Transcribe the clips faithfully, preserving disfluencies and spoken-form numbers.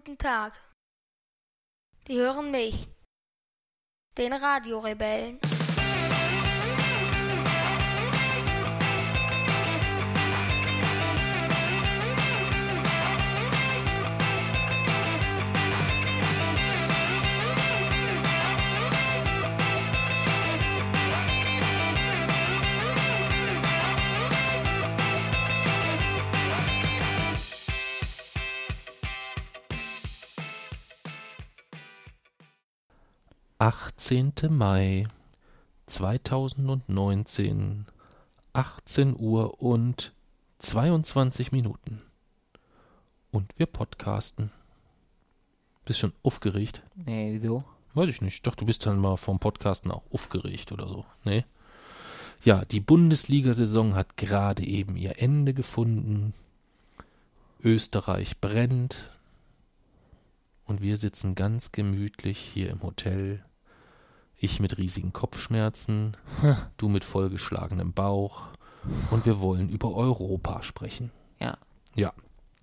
guten Tag. Die hören mich, den Radiorebellen. achtzehnten Mai zweitausendneunzehn, achtzehn Uhr und zweiundzwanzig Minuten. Und wir podcasten. Bist schon aufgeregt? Nee, wieso? Weiß ich nicht. Doch, du bist dann mal vom Podcasten auch aufgeregt oder so. Nee? Ja, die Bundesliga-Saison hat gerade eben ihr Ende gefunden. Österreich brennt. Und wir sitzen ganz gemütlich hier im Hotel. Ich mit riesigen Kopfschmerzen, du mit vollgeschlagenem Bauch. Und wir wollen über Europa sprechen. Ja. Ja.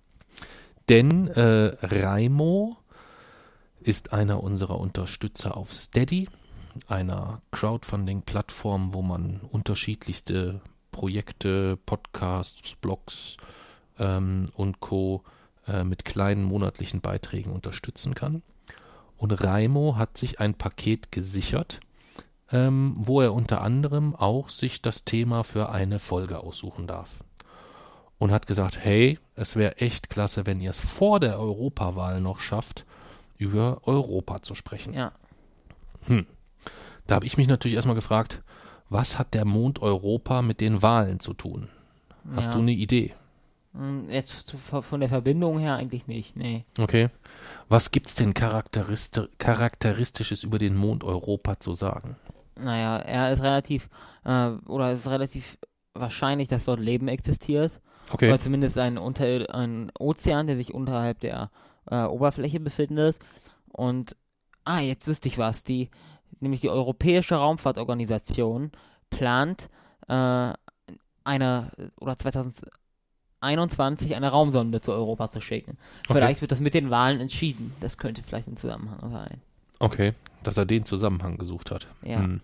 Denn äh, Raimo ist einer unserer Unterstützer auf Steady, einer Crowdfunding-Plattform, wo man unterschiedlichste Projekte, Podcasts, Blogs ähm, und Co. äh, mit kleinen monatlichen Beiträgen unterstützen kann. Und Raimo hat sich ein Paket gesichert, ähm, wo er unter anderem auch sich das Thema für eine Folge aussuchen darf. Und hat gesagt, hey, es wäre echt klasse, wenn ihr es vor der Europawahl noch schafft, über Europa zu sprechen. Ja. Hm. Da habe ich mich natürlich erstmal gefragt, was hat der Mond Europa mit den Wahlen zu tun? Hast Ja. du eine Idee? Jetzt zu, von der Verbindung her eigentlich nicht, nee. Okay. Was gibt's denn charakteristi- Charakteristisches über den Mond Europa zu sagen? Naja, er ist relativ, äh, oder es ist relativ wahrscheinlich, dass dort Leben existiert. Okay. Oder zumindest ein, unter, ein Ozean, der sich unterhalb der äh, Oberfläche befindet. Und, ah, jetzt wüsste ich was, die, nämlich die Europäische Raumfahrtorganisation plant, äh, eine, oder zweitausendeinundzwanzig eine Raumsonde zu Europa zu schicken. Okay. Vielleicht wird das mit den Wahlen entschieden. Das könnte vielleicht ein Zusammenhang sein. Okay, dass er den Zusammenhang gesucht hat. Ja. Hm.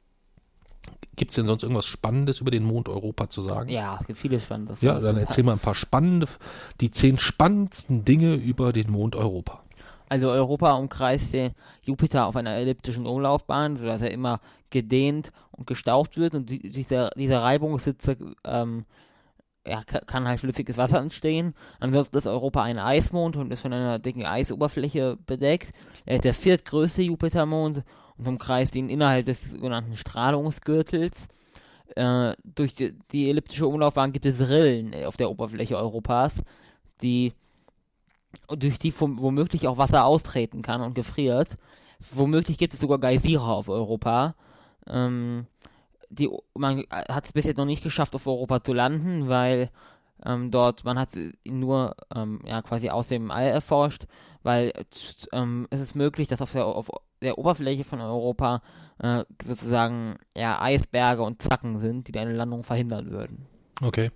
Gibt's denn sonst irgendwas Spannendes über den Mond Europa zu sagen? Ja, es gibt viele spannende Ja, Sachen. dann erzähl mal ein paar spannende, die zehn spannendsten Dinge über den Mond Europa. Also Europa umkreist den Jupiter auf einer elliptischen Umlaufbahn, sodass er immer gedehnt und gestaucht wird und die, dieser, dieser Reibungssitze ähm, ja, ka- kann halt flüssiges Wasser entstehen. Ansonsten ist Europa ein Eismond und ist von einer dicken Eisoberfläche bedeckt. Er ist der viertgrößte Jupitermond und umkreist ihn innerhalb des sogenannten Strahlungsgürtels. Äh, durch die, die elliptische Umlaufbahn gibt es Rillen auf der Oberfläche Europas, die durch die vom, womöglich auch Wasser austreten kann und gefriert. Womöglich gibt es sogar Geysire auf Europa. Ähm, die, man hat es bis jetzt noch nicht geschafft, auf Europa zu landen, weil ähm, dort, man hat ihn nur ähm, ja, quasi aus dem All erforscht, weil ähm, es ist möglich, dass auf der, auf der Oberfläche von Europa äh, sozusagen ja, Eisberge und Zacken sind, die eine Landung verhindern würden. Okay.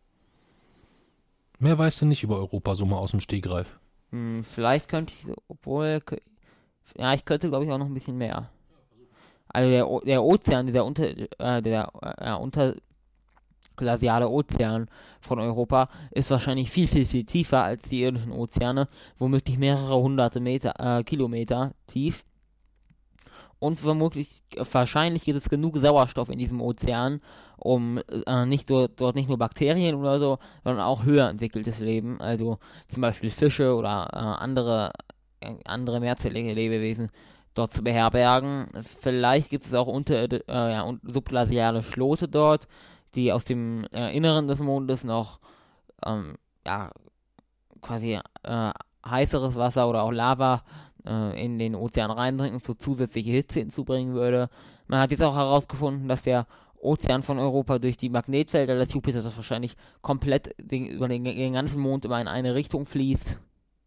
Mehr weißt du nicht über Europa, so mal aus dem Stegreif. Hm, vielleicht könnte ich, obwohl, ja, ich könnte glaube ich auch noch ein bisschen mehr. Also der, O- der Ozean, dieser unter, äh, der äh, unterglasiale Ozean von Europa ist wahrscheinlich viel, viel, viel tiefer als die irdischen Ozeane, womöglich mehrere hunderte Meter, äh, Kilometer tief. Und womöglich, wahrscheinlich gibt es genug Sauerstoff in diesem Ozean, um äh, nicht dort, dort nicht nur Bakterien oder so, sondern auch höher entwickeltes Leben, also zum Beispiel Fische oder äh, andere, äh, andere mehrzellige Lebewesen dort zu beherbergen. Vielleicht gibt es auch unter, äh, ja, un- subglasiale Schlote dort, die aus dem äh, Inneren des Mondes noch ähm, ja, quasi äh, heißeres Wasser oder auch Lava äh, in den Ozean reindringen, so zusätzliche Hitze hinzubringen würde. Man hat jetzt auch herausgefunden, dass der Ozean von Europa durch die Magnetfelder des Jupiters wahrscheinlich komplett den, über den, den ganzen Mond immer in eine Richtung fließt.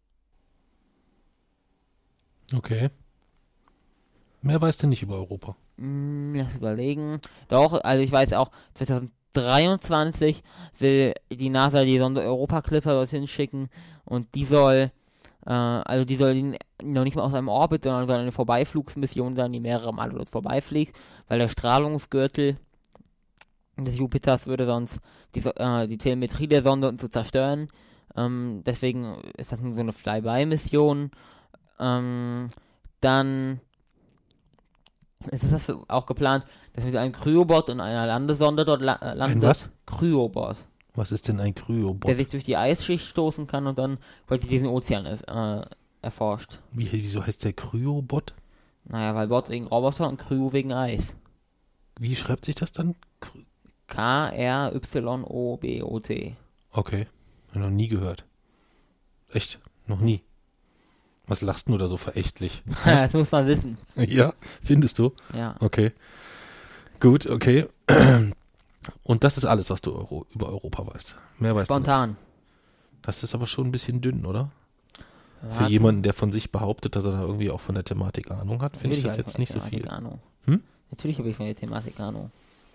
Okay. Mehr weißt du nicht über Europa. Hm, lass überlegen. Doch, also ich weiß auch, zweitausenddreiundzwanzig will die NASA die Sonde Europa Clipper dorthin schicken und die soll Äh, also die soll noch nicht mal aus einem Orbit, sondern soll eine Vorbeiflugsmission sein, die mehrere Male dort vorbeifliegt, weil der Strahlungsgürtel des Jupiters würde sonst die, So- äh, die Telemetrie der Sonde und so zerstören. Ähm, deswegen ist das nur so eine Flyby-Mission. Ähm, dann ist es das auch geplant, dass mit einem Kryobot und einer Landesonde dort la- äh, landet. Ein was? Kryobot. Was ist denn ein Kryobot? Der sich durch die Eisschicht stoßen kann und dann quasi diesen Ozean äh, erforscht. Wie, wieso heißt der Kryobot? Naja, weil Bot wegen Roboter und Kryo wegen Eis. Wie schreibt sich das dann? Kry K R Y O B O T. Okay, hab noch nie gehört. Echt? Noch nie. Was lachst du da so verächtlich? Das muss man wissen. Ja, findest du? Ja. Okay. Gut, okay. Und das ist alles, was du Euro über Europa weißt. Mehr weißt du nicht. Spontan. Das ist aber schon ein bisschen dünn, oder? Ja, Für jemanden, der von sich behauptet, dass er da irgendwie auch von der Thematik Ahnung hat, finde ich das natürlich jetzt habe nicht ich so von der viel. Thematik Ahnung. Hm? Natürlich habe ich von der Thematik Ahnung.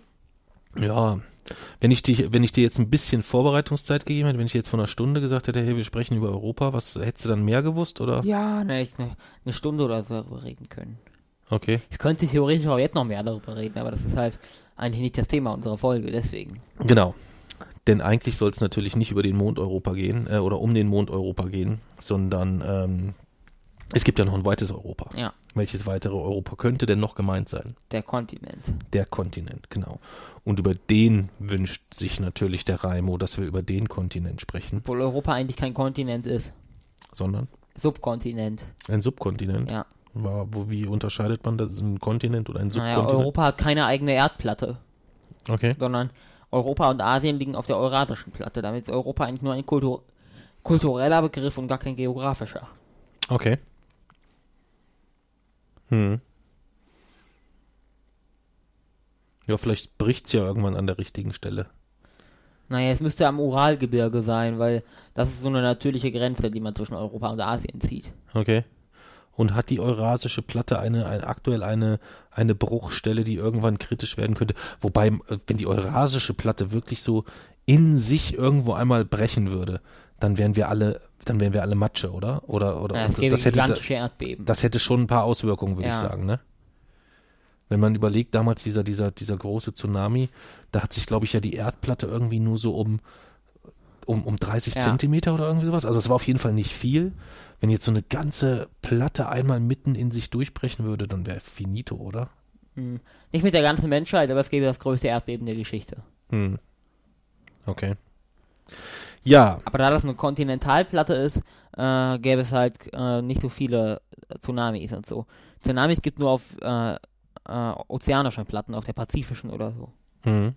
Ja, wenn ich, dich, wenn ich dir jetzt ein bisschen Vorbereitungszeit gegeben hätte, wenn ich jetzt vor einer Stunde gesagt hätte, hey, wir sprechen über Europa, was hättest du dann mehr gewusst, oder? Ja, dann hätte ich eine, eine Stunde oder so darüber reden können. Okay, Ich könnte theoretisch auch jetzt noch mehr darüber reden, aber das ist halt eigentlich nicht das Thema unserer Folge, deswegen. genau. Denn eigentlich soll es natürlich nicht über den Mond Europa gehen, äh, oder um den Mond Europa gehen, sondern ähm, es gibt ja noch ein weites Europa. Ja, Welches weitere Europa könnte denn noch gemeint sein? der Kontinent. Der Kontinent, genau. Und über den wünscht sich natürlich der Raimo, dass wir über den Kontinent sprechen, Obwohl Europa eigentlich kein Kontinent ist. sondern Subkontinent. ein Subkontinent. Ja. War, wo, wie unterscheidet man das? Ein Kontinent oder ein Naja, Subkontinent? Europa hat keine eigene Erdplatte, Okay. sondern Europa und Asien liegen auf der eurasischen Platte. Damit ist Europa eigentlich nur ein Kultur kultureller Begriff und gar kein geografischer. Okay. Hm. Ja, vielleicht bricht's ja irgendwann an der richtigen Stelle. Naja, es müsste am Uralgebirge sein, weil das ist so eine natürliche Grenze, die man zwischen Europa und Asien zieht. Okay. Und hat die Eurasische Platte eine, eine aktuell eine, eine Bruchstelle, die irgendwann kritisch werden könnte? Wobei, äh, wenn die Eurasische Platte wirklich so in sich irgendwo einmal brechen würde, dann wären wir alle, dann wären wir alle Matsche, oder? Oder, oder Ja, es gäbe das hätte, gigantische Erdbeben. das hätte schon ein paar Auswirkungen, würde Ja. ich sagen, ne? Wenn man überlegt, damals dieser, dieser, dieser große Tsunami, da hat sich, glaube ich, ja die Erdplatte irgendwie nur so um, um, um dreißig Ja. Zentimeter oder irgendwie sowas. Also es war auf jeden Fall nicht viel. Wenn jetzt so eine ganze Platte einmal mitten in sich durchbrechen würde, dann wäre finito, oder? Hm. Nicht mit der ganzen Menschheit, aber es gäbe das größte Erdbeben der Geschichte. Hm. Okay. Ja, Aber da das eine Kontinentalplatte ist, äh, gäbe es halt äh, nicht so viele Tsunamis und so. Tsunamis gibt nur auf äh, äh, ozeanischen Platten, auf der pazifischen oder so. mhm.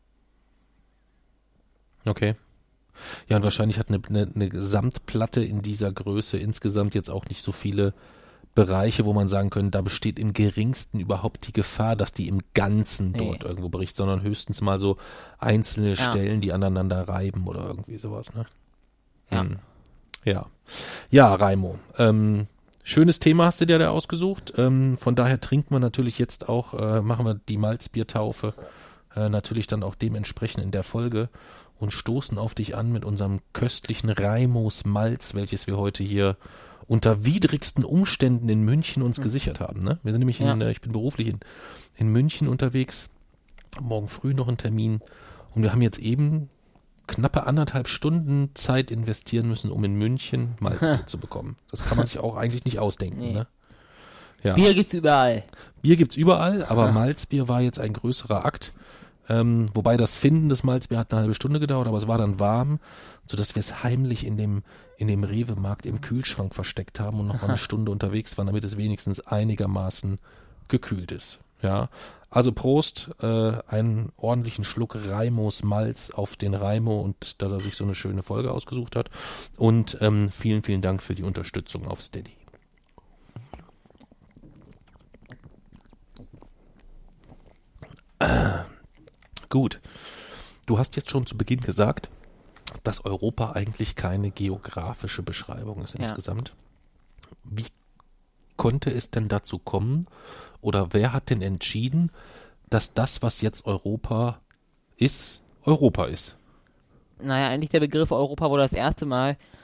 Okay. Ja, und wahrscheinlich hat eine, eine, eine Gesamtplatte in dieser Größe insgesamt jetzt auch nicht so viele Bereiche, wo man sagen könnte, da besteht im geringsten überhaupt die Gefahr, dass die im Ganzen Nee. dort irgendwo bricht, sondern höchstens mal so einzelne Ja. Stellen, die aneinander reiben oder irgendwie sowas, ne? Ja. Hm. Ja. Ja, Raimo. Ähm, schönes Thema hast du dir da ausgesucht. Ähm, von daher trinken wir natürlich jetzt auch, äh, machen wir die Malzbiertaufe äh, natürlich dann auch dementsprechend in der Folge und stoßen auf dich an mit unserem köstlichen Raimos Malz, welches wir heute hier unter widrigsten Umständen in München uns gesichert haben. Ne? Wir sind nämlich, in, Ja. äh, ich bin beruflich in, in München unterwegs, morgen früh noch einen Termin und wir haben jetzt eben knappe anderthalb Stunden Zeit investieren müssen, um in München Malzbier zu bekommen. Das kann man sich auch eigentlich nicht ausdenken. Nee. Ne? Ja. Bier gibt's überall. Bier gibt's überall, aber Malzbier war jetzt ein größerer Akt. Ähm, wobei das Finden des Malzbier hat eine halbe Stunde gedauert, aber es war dann warm, sodass wir es heimlich in dem, in dem Rewe-Markt im Kühlschrank versteckt haben und noch mal eine Stunde unterwegs waren, damit es wenigstens einigermaßen gekühlt ist. Ja, also Prost, äh, einen ordentlichen Schluck Raimos Malz auf den Raimo und dass er sich so eine schöne Folge ausgesucht hat. Und ähm, vielen, vielen Dank für die Unterstützung auf Steady. Äh, gut. Du hast jetzt schon zu Beginn gesagt, dass Europa eigentlich keine geografische Beschreibung ist Ja. insgesamt. Wie konnte es denn dazu kommen oder wer hat denn entschieden, dass das, was jetzt Europa ist, Europa ist? Naja, eigentlich der Begriff Europa wurde das erste Mal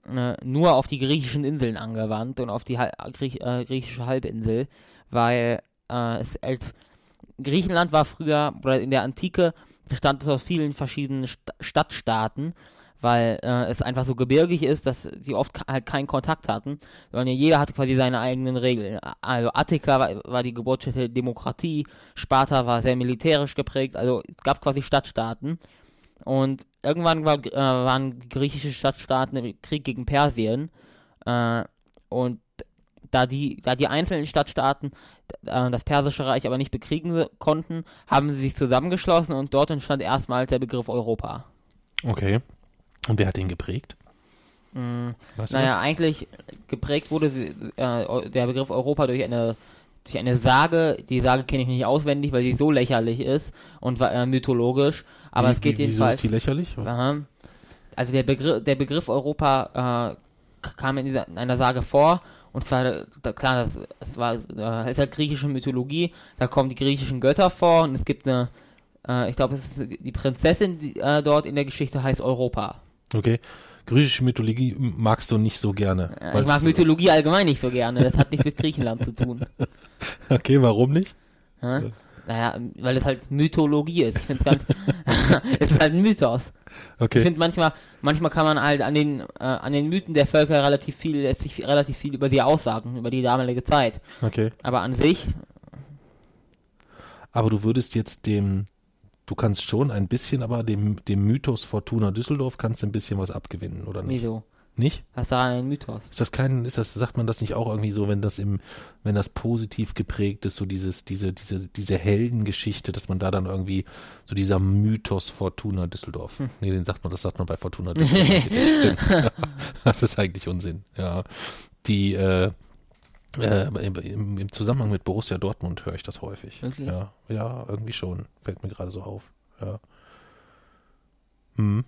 äh, nur auf die griechischen Inseln angewandt und auf die Hal- Griech- äh, griechische Halbinsel, weil äh, es als Griechenland war früher, oder in der Antike, bestand es aus vielen verschiedenen St- Stadtstaaten, weil äh, es einfach so gebirgig ist, dass sie oft k- halt keinen Kontakt hatten, sondern jeder hatte quasi seine eigenen Regeln. Also Attika war, war die Geburtsstätte der Demokratie, Sparta war sehr militärisch geprägt, also es gab quasi Stadtstaaten. Und irgendwann war, äh, waren die griechischen Stadtstaaten im Krieg gegen Persien, äh, und da die, da die einzelnen Stadtstaaten äh, das Persische Reich aber nicht bekriegen konnten, haben sie sich zusammengeschlossen und dort entstand erstmals der Begriff Europa. Okay. Und wer hat den geprägt? Mm, Weißt du naja, das? eigentlich geprägt wurde sie, äh, der Begriff Europa durch eine, durch eine Sage. Die Sage kenne ich nicht auswendig, weil sie so lächerlich ist und äh, mythologisch. Aber wie, es geht wie, wieso jedenfalls. ist die lächerlich? Aha. Also der Begriff, der Begriff Europa äh, kam in, dieser, in einer Sage vor. Und zwar, da, klar, das, das war, äh, ist halt griechische Mythologie. Da kommen die griechischen Götter vor und es gibt eine, äh, ich glaube, es ist die Prinzessin, die äh, dort in der Geschichte heißt Europa. Okay. Griechische Mythologie magst du nicht so gerne. Äh, ich mag Mythologie allgemein nicht so gerne. Das hat nichts mit Griechenland zu tun. Okay, warum nicht? Ja? Naja, weil es halt Mythologie ist. Ich finde es ganz, es ist halt ein Mythos. Okay. Ich finde manchmal, manchmal kann man halt an den, äh, an den Mythen der Völker relativ viel, lässt sich relativ viel über sie aussagen, über die damalige Zeit. Okay. Aber an sich, Aber du würdest jetzt dem, du kannst schon ein bisschen, aber dem, dem Mythos Fortuna Düsseldorf kannst du ein bisschen was abgewinnen, oder nicht? wieso? Nicht? Was daran ein Mythos? Ist das kein, ist das, sagt man das nicht auch irgendwie so, wenn das im, wenn das positiv geprägt ist, so dieses, diese, diese, diese Heldengeschichte, dass man da dann irgendwie, so dieser Mythos Fortuna Düsseldorf. Hm. Nee, den sagt man, das sagt man bei Fortuna Düsseldorf. Das stimmt. Das ist eigentlich Unsinn, ja. Die, äh, äh, im, im Zusammenhang mit Borussia Dortmund höre ich das häufig. Wirklich? Ja, ja, irgendwie schon. Fällt mir gerade so auf. Ja. Hm.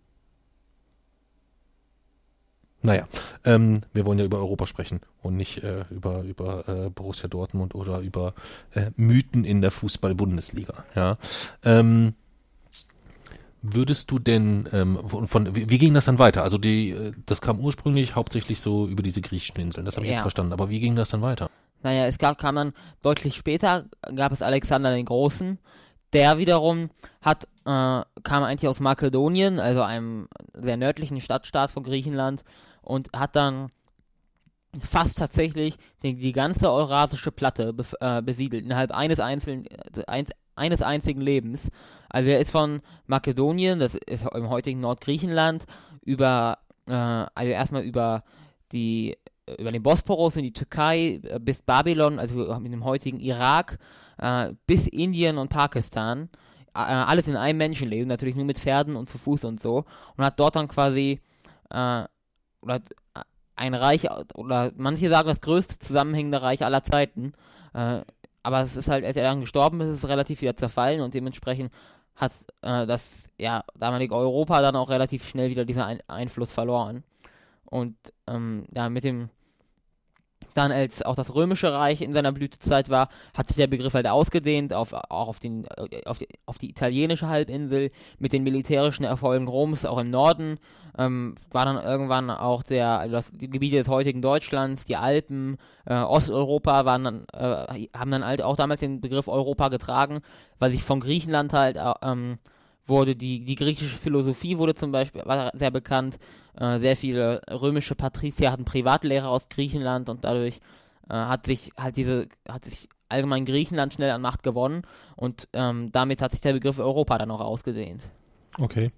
Naja, ähm, wir wollen ja über Europa sprechen und nicht äh, über, über äh, Borussia Dortmund oder über äh, Mythen in der Fußball-Bundesliga. Ja. Ähm, würdest du denn, ähm, von, von wie, wie ging das dann weiter? Also die, äh, das kam ursprünglich hauptsächlich so über diese griechischen Inseln, das habe ich Ja. jetzt verstanden. Aber wie ging das dann weiter? Naja, es gab, kam dann deutlich später, gab es Alexander den Großen. Der wiederum hat, äh, kam eigentlich aus Makedonien, also einem sehr nördlichen Stadtstaat von Griechenland, und hat dann fast tatsächlich die, die ganze eurasische Platte bef- äh, besiedelt, innerhalb eines einzelnen, äh, eins, eines einzigen Lebens. Also er ist von Makedonien, das ist im heutigen Nordgriechenland, über, äh, also erstmal über die, über den Bosporus in die Türkei, äh, bis Babylon, also mit dem heutigen Irak, äh, bis Indien und Pakistan. Äh, alles in einem Menschenleben, natürlich nur mit Pferden und zu Fuß und so. Und hat dort dann quasi, äh, oder ein Reich, oder manche sagen das größte zusammenhängende Reich aller Zeiten, äh, aber es ist halt, als er dann gestorben ist, ist es relativ wieder zerfallen und dementsprechend hat äh, das ja damalige Europa dann auch relativ schnell wieder diesen Ein- Einfluss verloren. Und ähm, ja, mit dem dann, als auch das Römische Reich in seiner Blütezeit war, hat sich der Begriff halt ausgedehnt, auf, auch auf, den, auf, die, auf die italienische Halbinsel, mit den militärischen Erfolgen Roms, auch im Norden, ähm, war dann irgendwann auch der, also das, die Gebiete des heutigen Deutschlands, die Alpen, äh, Osteuropa, waren dann, äh, haben dann halt auch damals den Begriff Europa getragen, weil sich von Griechenland halt, äh, ähm, wurde die, die griechische Philosophie wurde zum Beispiel, war sehr bekannt. Äh, sehr viele römische Patrizier hatten Privatlehrer aus Griechenland und dadurch äh, hat sich halt diese, hat sich allgemein Griechenland schnell an Macht gewonnen und ähm, damit hat sich der Begriff Europa dann auch ausgedehnt. Okay.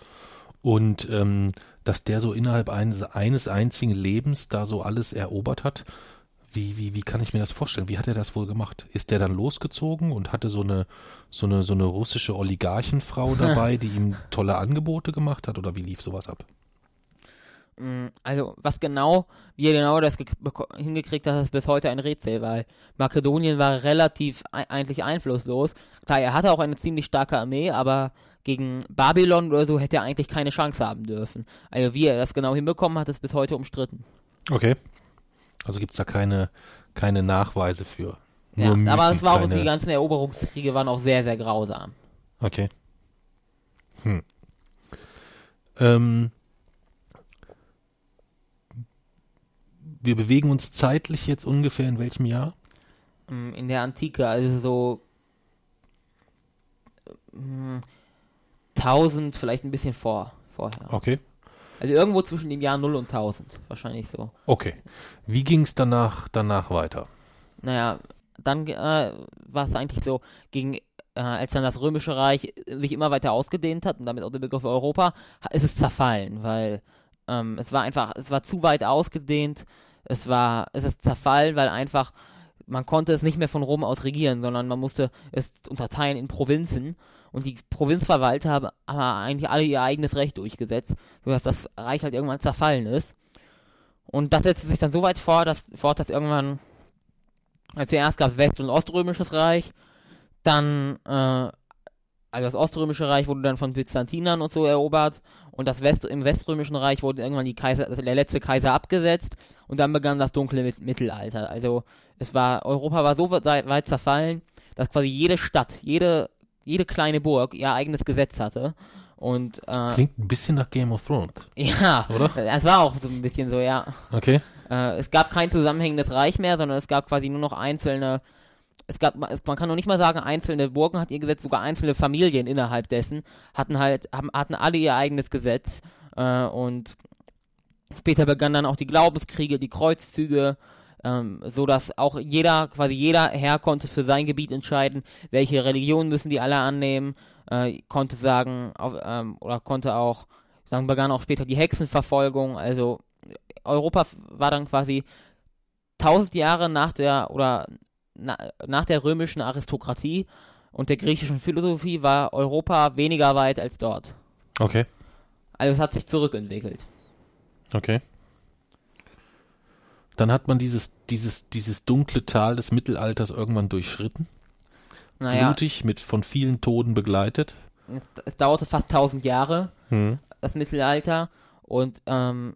Und ähm, dass der so innerhalb eines, eines einzigen Lebens da so alles erobert hat, Wie, wie, wie kann ich mir das vorstellen? Wie hat er das wohl gemacht? Ist der dann losgezogen und hatte so eine, so eine, so eine russische Oligarchenfrau dabei, die ihm tolle Angebote gemacht hat? Oder wie lief sowas ab? Also, was genau, wie er genau das ge- beko- hingekriegt hat, ist bis heute ein Rätsel, weil Makedonien war relativ ei- eigentlich einflusslos. Klar, er hatte auch eine ziemlich starke Armee, aber gegen Babylon oder so hätte er eigentlich keine Chance haben dürfen. Also, wie er das genau hinbekommen hat, ist bis heute umstritten. Okay. Also gibt's da keine, keine Nachweise für. Nur Ja, Mythen, aber es war auch, keine... die ganzen Eroberungskriege waren auch sehr, sehr grausam. Okay. Hm. Ähm, wir bewegen uns zeitlich jetzt ungefähr in welchem Jahr? In der Antike, also so mh, tausend, vielleicht ein bisschen vor, vorher. Okay. Also irgendwo zwischen dem Jahr null und tausend, wahrscheinlich so. Okay. Wie ging es danach, danach weiter? Naja, dann äh, war es eigentlich so, gegen, äh, als dann das Römische Reich sich immer weiter ausgedehnt hat und damit auch der Begriff Europa, ist es zerfallen, weil ähm, es war einfach, es war zu weit ausgedehnt, es war, es ist zerfallen, weil einfach man konnte es nicht mehr von Rom aus regieren, sondern man musste es unterteilen in Provinzen und die Provinzverwalter haben, haben eigentlich alle ihr eigenes Recht durchgesetzt, sodass das Reich halt irgendwann zerfallen ist. Und das setzte sich dann so weit vor, dass, fort, dass irgendwann also zuerst gab es West- und Oströmisches Reich, dann äh, also das Oströmische Reich wurde dann von Byzantinern und so erobert und das West, im Weströmischen Reich wurde irgendwann die Kaiser, der letzte Kaiser abgesetzt und dann begann das dunkle Mittelalter. Also es war, Europa war so weit zerfallen, dass quasi jede Stadt, jede, jede kleine Burg ihr eigenes Gesetz hatte. Und, äh, klingt ein bisschen nach Game of Thrones. Ja, oder? Es war auch so ein bisschen so, ja. Okay. Äh, es gab kein zusammenhängendes Reich mehr, sondern es gab quasi nur noch einzelne, es gab, man kann noch nicht mal sagen, einzelne Burgen hat ihr Gesetz, sogar einzelne Familien innerhalb dessen hatten halt, haben, hatten alle ihr eigenes Gesetz. Äh, und später begannen dann auch die Glaubenskriege, die Kreuzzüge, ähm, so dass auch jeder, quasi jeder Herr konnte für sein Gebiet entscheiden, welche Religion müssen die alle annehmen, äh, konnte sagen, auf, ähm, oder konnte auch, dann begann auch später die Hexenverfolgung, also Europa war dann quasi tausend Jahre nach der, oder na, nach der römischen Aristokratie und der griechischen Philosophie war Europa weniger weit als dort. Okay. Also es hat sich zurückentwickelt. Okay. Dann hat man dieses, dieses, dieses dunkle Tal des Mittelalters irgendwann durchschritten. Naja, blutig, mit von vielen Toten begleitet. Es, es dauerte fast tausend Jahre, hm. das Mittelalter. Und ähm,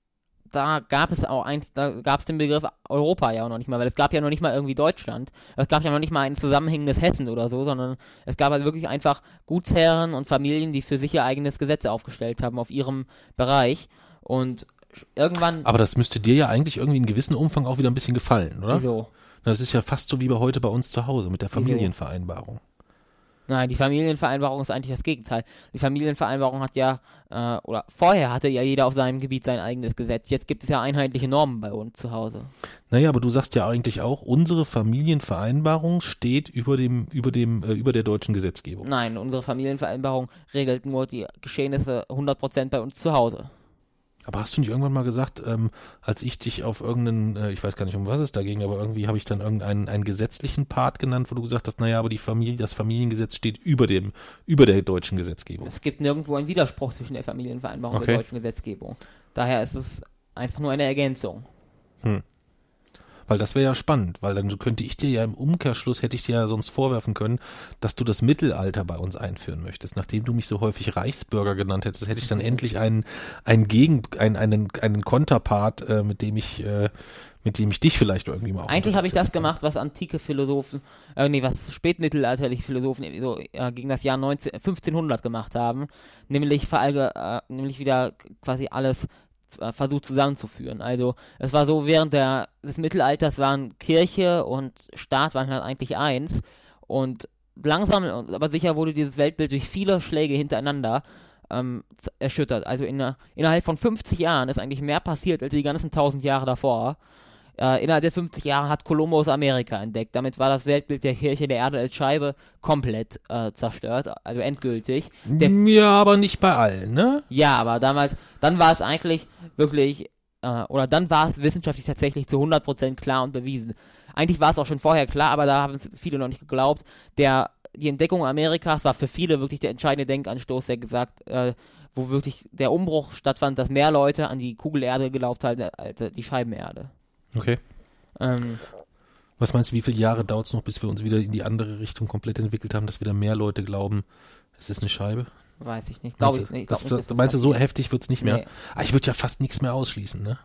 da gab es auch eigentlich, da gab es den Begriff Europa ja auch noch nicht mal, weil es gab ja noch nicht mal irgendwie Deutschland. Es gab ja noch nicht mal ein zusammenhängendes Hessen oder so, sondern es gab halt wirklich einfach Gutsherren und Familien, die für sich ihr eigenes Gesetz aufgestellt haben auf ihrem Bereich. Und irgendwann... Aber das müsste dir ja eigentlich irgendwie in gewissem Umfang auch wieder ein bisschen gefallen, oder? Wieso? Das ist ja fast so wie bei heute bei uns zu Hause mit der Familienvereinbarung. Nein, die Familienvereinbarung ist eigentlich das Gegenteil. Die Familienvereinbarung hat ja, äh, oder vorher hatte ja jeder auf seinem Gebiet sein eigenes Gesetz. Jetzt gibt es ja einheitliche Normen bei uns zu Hause. Naja, aber du sagst ja eigentlich auch, unsere Familienvereinbarung steht über dem, über dem, äh, über der deutschen Gesetzgebung. Nein, unsere Familienvereinbarung regelt nur die Geschehnisse hundert Prozent bei uns zu Hause. Aber hast du nicht irgendwann mal gesagt, ähm, als ich dich auf irgendeinen, äh, ich weiß gar nicht, um was es da ging, aber irgendwie habe ich dann irgendeinen einen gesetzlichen Part genannt, wo du gesagt hast, naja, aber die Familie, das Familiengesetz steht über dem, über der deutschen Gesetzgebung. Es gibt nirgendwo einen Widerspruch zwischen der Familienvereinbarung okay. und der deutschen Gesetzgebung. Daher ist es einfach nur eine Ergänzung. Hm. Weil das wäre ja spannend, weil dann könnte ich dir ja im Umkehrschluss, hätte ich dir ja sonst vorwerfen können, dass du das Mittelalter bei uns einführen möchtest. Nachdem du mich so häufig Reichsbürger genannt hättest, hätte ich dann endlich einen, einen Gegen, einen, einen, einen Konterpart, äh, mit dem ich, äh, mit dem ich dich vielleicht irgendwie mal auch... Eigentlich habe ich das gemacht, was antike Philosophen, äh, nee, was spätmittelalterliche Philosophen so äh, gegen das Jahr neunzehn, fünfzehnhundert gemacht haben, nämlich verallge, äh, nämlich wieder quasi alles versucht zusammenzuführen. Also es war so, während der, des Mittelalters waren Kirche und Staat waren halt eigentlich eins und langsam, aber sicher wurde dieses Weltbild durch viele Schläge hintereinander ähm, erschüttert. Also in, innerhalb von fünfzig Jahren ist eigentlich mehr passiert als die ganzen tausend Jahre davor. Äh, innerhalb der fünfzig Jahre hat Kolumbus Amerika entdeckt. Damit war das Weltbild der Kirche der Erde als Scheibe komplett äh, zerstört, also endgültig. Der, ja, aber nicht bei allen, ne? Ja, aber damals, dann war es eigentlich wirklich, äh, oder dann war es wissenschaftlich tatsächlich zu hundert Prozent klar und bewiesen. Eigentlich war es auch schon vorher klar, aber da haben es viele noch nicht geglaubt. Der, die Entdeckung Amerikas war für viele wirklich der entscheidende Denkanstoß, der gesagt, äh, wo wirklich der Umbruch stattfand, dass mehr Leute an die Kugelerde geglaubt haben als die Scheibenerde. Okay. Ähm, Was meinst du, wie viele Jahre dauert es noch, bis wir uns wieder in die andere Richtung komplett entwickelt haben, dass wieder mehr Leute glauben, es ist eine Scheibe? Weiß ich nicht. Glaube ich nicht. Das, glaub nicht das, meinst du, so heftig wird es nicht mehr? Nee. Aber ich würde ja fast nichts mehr ausschließen, ne?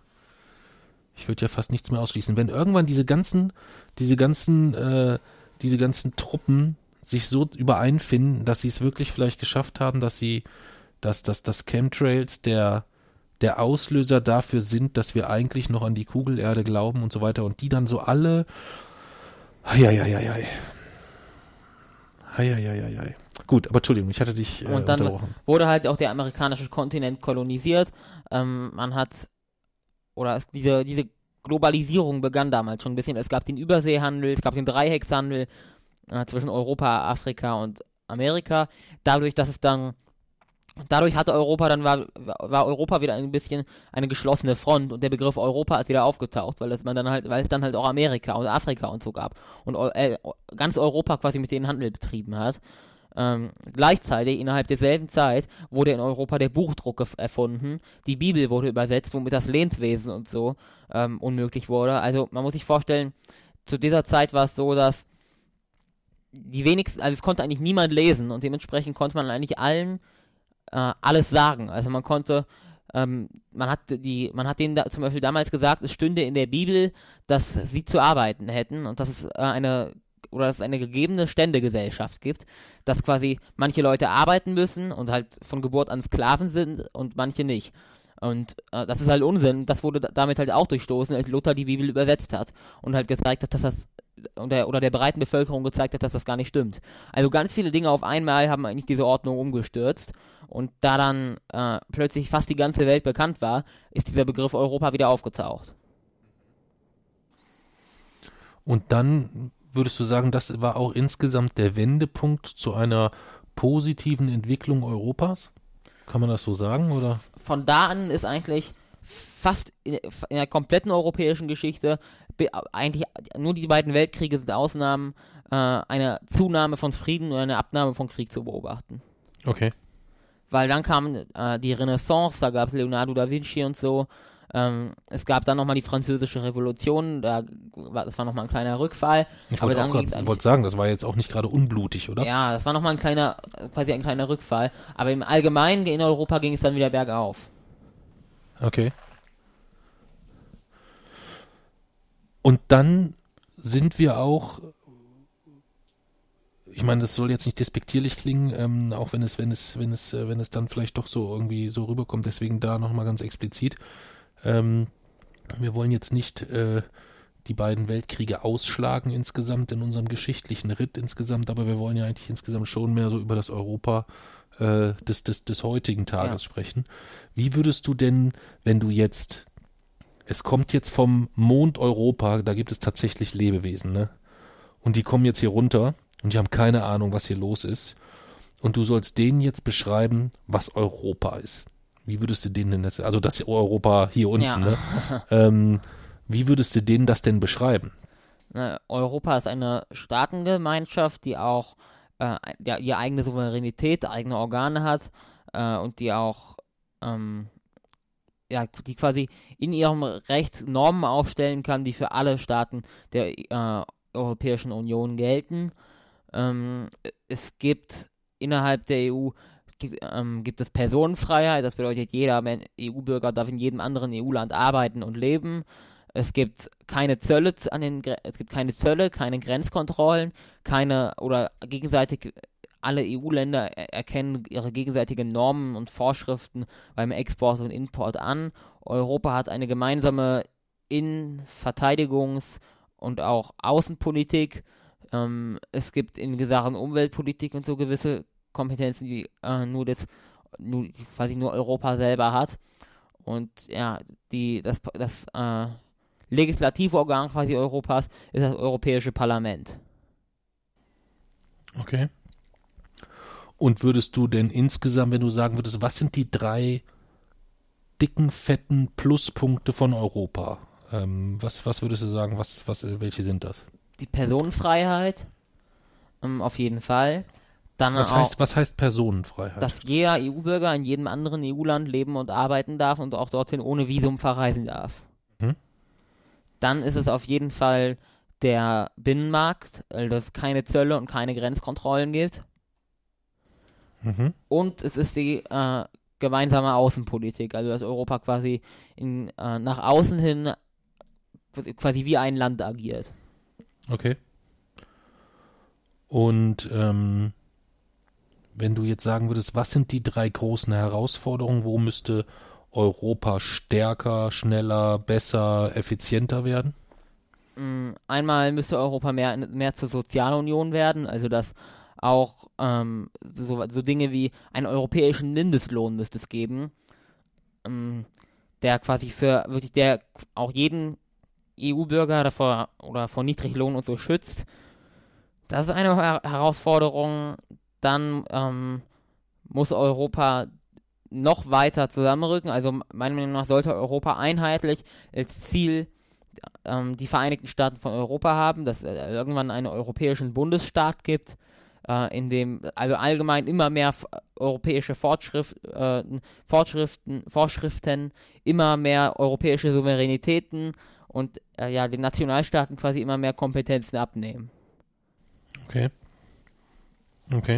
Ich würde ja fast nichts mehr ausschließen. Wenn irgendwann diese ganzen, diese ganzen, äh, diese ganzen Truppen sich so übereinfinden, dass sie es wirklich vielleicht geschafft haben, dass sie, dass, dass, dass Chemtrails der, der Auslöser dafür sind, dass wir eigentlich noch an die Kugelerde glauben und so weiter und die dann so alle Heieieiei. Heieieiei. Gut, aber Entschuldigung, ich hatte dich äh, Und dann unterbrochen. wurde halt auch der amerikanische Kontinent kolonisiert. Ähm, man hat, oder es, diese, diese Globalisierung begann damals schon ein bisschen. Es gab den Überseehandel, es gab den Dreieckshandel äh, zwischen Europa, Afrika und Amerika. Dadurch, dass es dann, dadurch hatte Europa dann, war, war Europa wieder ein bisschen eine geschlossene Front und der Begriff Europa ist wieder aufgetaucht, weil es man dann halt, weil es dann halt auch Amerika und Afrika und so gab und äh, ganz Europa quasi mit denen Handel betrieben hat. Ähm, gleichzeitig, innerhalb derselben Zeit, wurde in Europa der Buchdruck gef- erfunden, die Bibel wurde übersetzt, womit das Lehnswesen und so ähm, unmöglich wurde. Also man muss sich vorstellen, zu dieser Zeit war es so, dass die wenigsten, also es konnte eigentlich niemand lesen und dementsprechend konnte man eigentlich allen äh, alles sagen. Also man konnte, ähm, man hat die, man hat denen da, zum Beispiel damals gesagt, es stünde in der Bibel, dass sie zu arbeiten hätten und dass es äh, eine oder dass es eine gegebene Ständegesellschaft gibt, dass quasi manche Leute arbeiten müssen und halt von Geburt an Sklaven sind und manche nicht. Und äh, das ist halt Unsinn. Das wurde da- damit halt auch durchstoßen, als Luther die Bibel übersetzt hat und halt gezeigt hat, dass das und der, oder der breiten Bevölkerung gezeigt hat, dass das gar nicht stimmt. Also ganz viele Dinge auf einmal haben eigentlich diese Ordnung umgestürzt und da dann äh, plötzlich fast die ganze Welt bekannt war, ist dieser Begriff Europa wieder aufgetaucht. Und dann würdest du sagen, das war auch insgesamt der Wendepunkt zu einer positiven Entwicklung Europas? Kann man das so sagen, oder? Von da an ist eigentlich fast in, in der kompletten europäischen Geschichte, be- eigentlich nur die beiden Weltkriege sind Ausnahmen, äh, eine Zunahme von Frieden und eine Abnahme von Krieg zu beobachten. Okay. Weil dann kam äh, die Renaissance, da gab es Leonardo da Vinci und so. Ähm, es gab dann nochmal die Französische Revolution, da war, das war nochmal ein kleiner Rückfall. Ich aber wollte dann auch ging's grad, eigentlich- wollte sagen, das war jetzt auch nicht gerade unblutig, oder? Ja, das war nochmal ein kleiner, quasi ein kleiner Rückfall. Aber im Allgemeinen in Europa ging es dann wieder bergauf. Okay. Und dann sind wir auch, ich meine, das soll jetzt nicht despektierlich klingen, ähm, auch wenn es, wenn es, wenn es, äh, wenn es dann vielleicht doch so irgendwie so rüberkommt, deswegen da nochmal ganz explizit. Ähm, wir wollen jetzt nicht äh, die beiden Weltkriege ausschlagen insgesamt in unserem geschichtlichen Ritt insgesamt, aber wir wollen ja eigentlich insgesamt schon mehr so über das Europa äh, des, des, des heutigen Tages Ja. sprechen. Wie würdest du denn, wenn du jetzt, es kommt jetzt vom Mond Europa, da gibt es tatsächlich Lebewesen, ne? Und die kommen jetzt hier runter und die haben keine Ahnung, was hier los ist. Und du sollst denen jetzt beschreiben, was Europa ist. Wie würdest du denen denn das, also das Europa hier unten, Ja. ne? Ähm, wie würdest du denen das denn beschreiben? Ne, Europa ist eine Staatengemeinschaft, die auch äh, ja, ihre eigene Souveränität, eigene Organe hat äh, und die auch ähm, ja, die quasi in ihrem Recht Normen aufstellen kann, die für alle Staaten der äh, Europäischen Union gelten. Ähm, es gibt innerhalb der E U gibt, ähm, gibt es Personenfreiheit, das bedeutet, jeder Men- E U-Bürger darf in jedem anderen E U-Land arbeiten und leben. Es gibt keine Zölle z- an den Gre- es gibt keine Zölle, keine Grenzkontrollen, keine oder gegenseitig alle E U-Länder er- erkennen ihre gegenseitigen Normen und Vorschriften beim Export und Import an. Europa hat eine gemeinsame In-, Verteidigungs- und auch Außenpolitik. Ähm, es gibt in Sachen Umweltpolitik und so gewisse Kompetenzen, die äh, nur das, nur, die quasi nur Europa selber hat. Und ja, die, das, das äh, Legislativorgan quasi Europas ist das Europäische Parlament. Okay. Und würdest du denn insgesamt, wenn du sagen würdest, was sind die drei dicken, fetten Pluspunkte von Europa? Ähm, was, was würdest du sagen, was, was, welche sind das? Die Personenfreiheit, ähm, auf jeden Fall. Dann Was auch, heißt, was heißt Personenfreiheit? dass jeder E U-Bürger in jedem anderen E U-Land leben und arbeiten darf und auch dorthin ohne Visum verreisen darf. Mhm. Dann ist es auf jeden Fall der Binnenmarkt, weil es keine Zölle und keine Grenzkontrollen gibt. Mhm. Und es ist die äh, gemeinsame Außenpolitik, also dass Europa quasi in, äh, nach außen hin quasi wie ein Land agiert. Okay. Und ähm, wenn du jetzt sagen würdest, was sind die drei großen Herausforderungen, wo müsste Europa stärker, schneller, besser, effizienter werden? Einmal müsste Europa mehr, mehr zur Sozialunion werden, also dass auch ähm, so, so Dinge wie einen europäischen Mindestlohn müsste es geben, ähm, der quasi für wirklich, der auch jeden E U-Bürger davor oder vor Niedriglohn und so schützt. Das ist eine Her- Herausforderung. Dann ähm, muss Europa noch weiter zusammenrücken. Also meiner Meinung nach sollte Europa einheitlich als Ziel ähm, die Vereinigten Staaten von Europa haben, dass es äh, irgendwann einen europäischen Bundesstaat gibt, äh, in dem also allgemein immer mehr f- europäische Fortschrift, äh, Fortschriften, Vorschriften, immer mehr europäische Souveränitäten und äh, ja, den Nationalstaaten quasi immer mehr Kompetenzen abnehmen. Okay. Okay.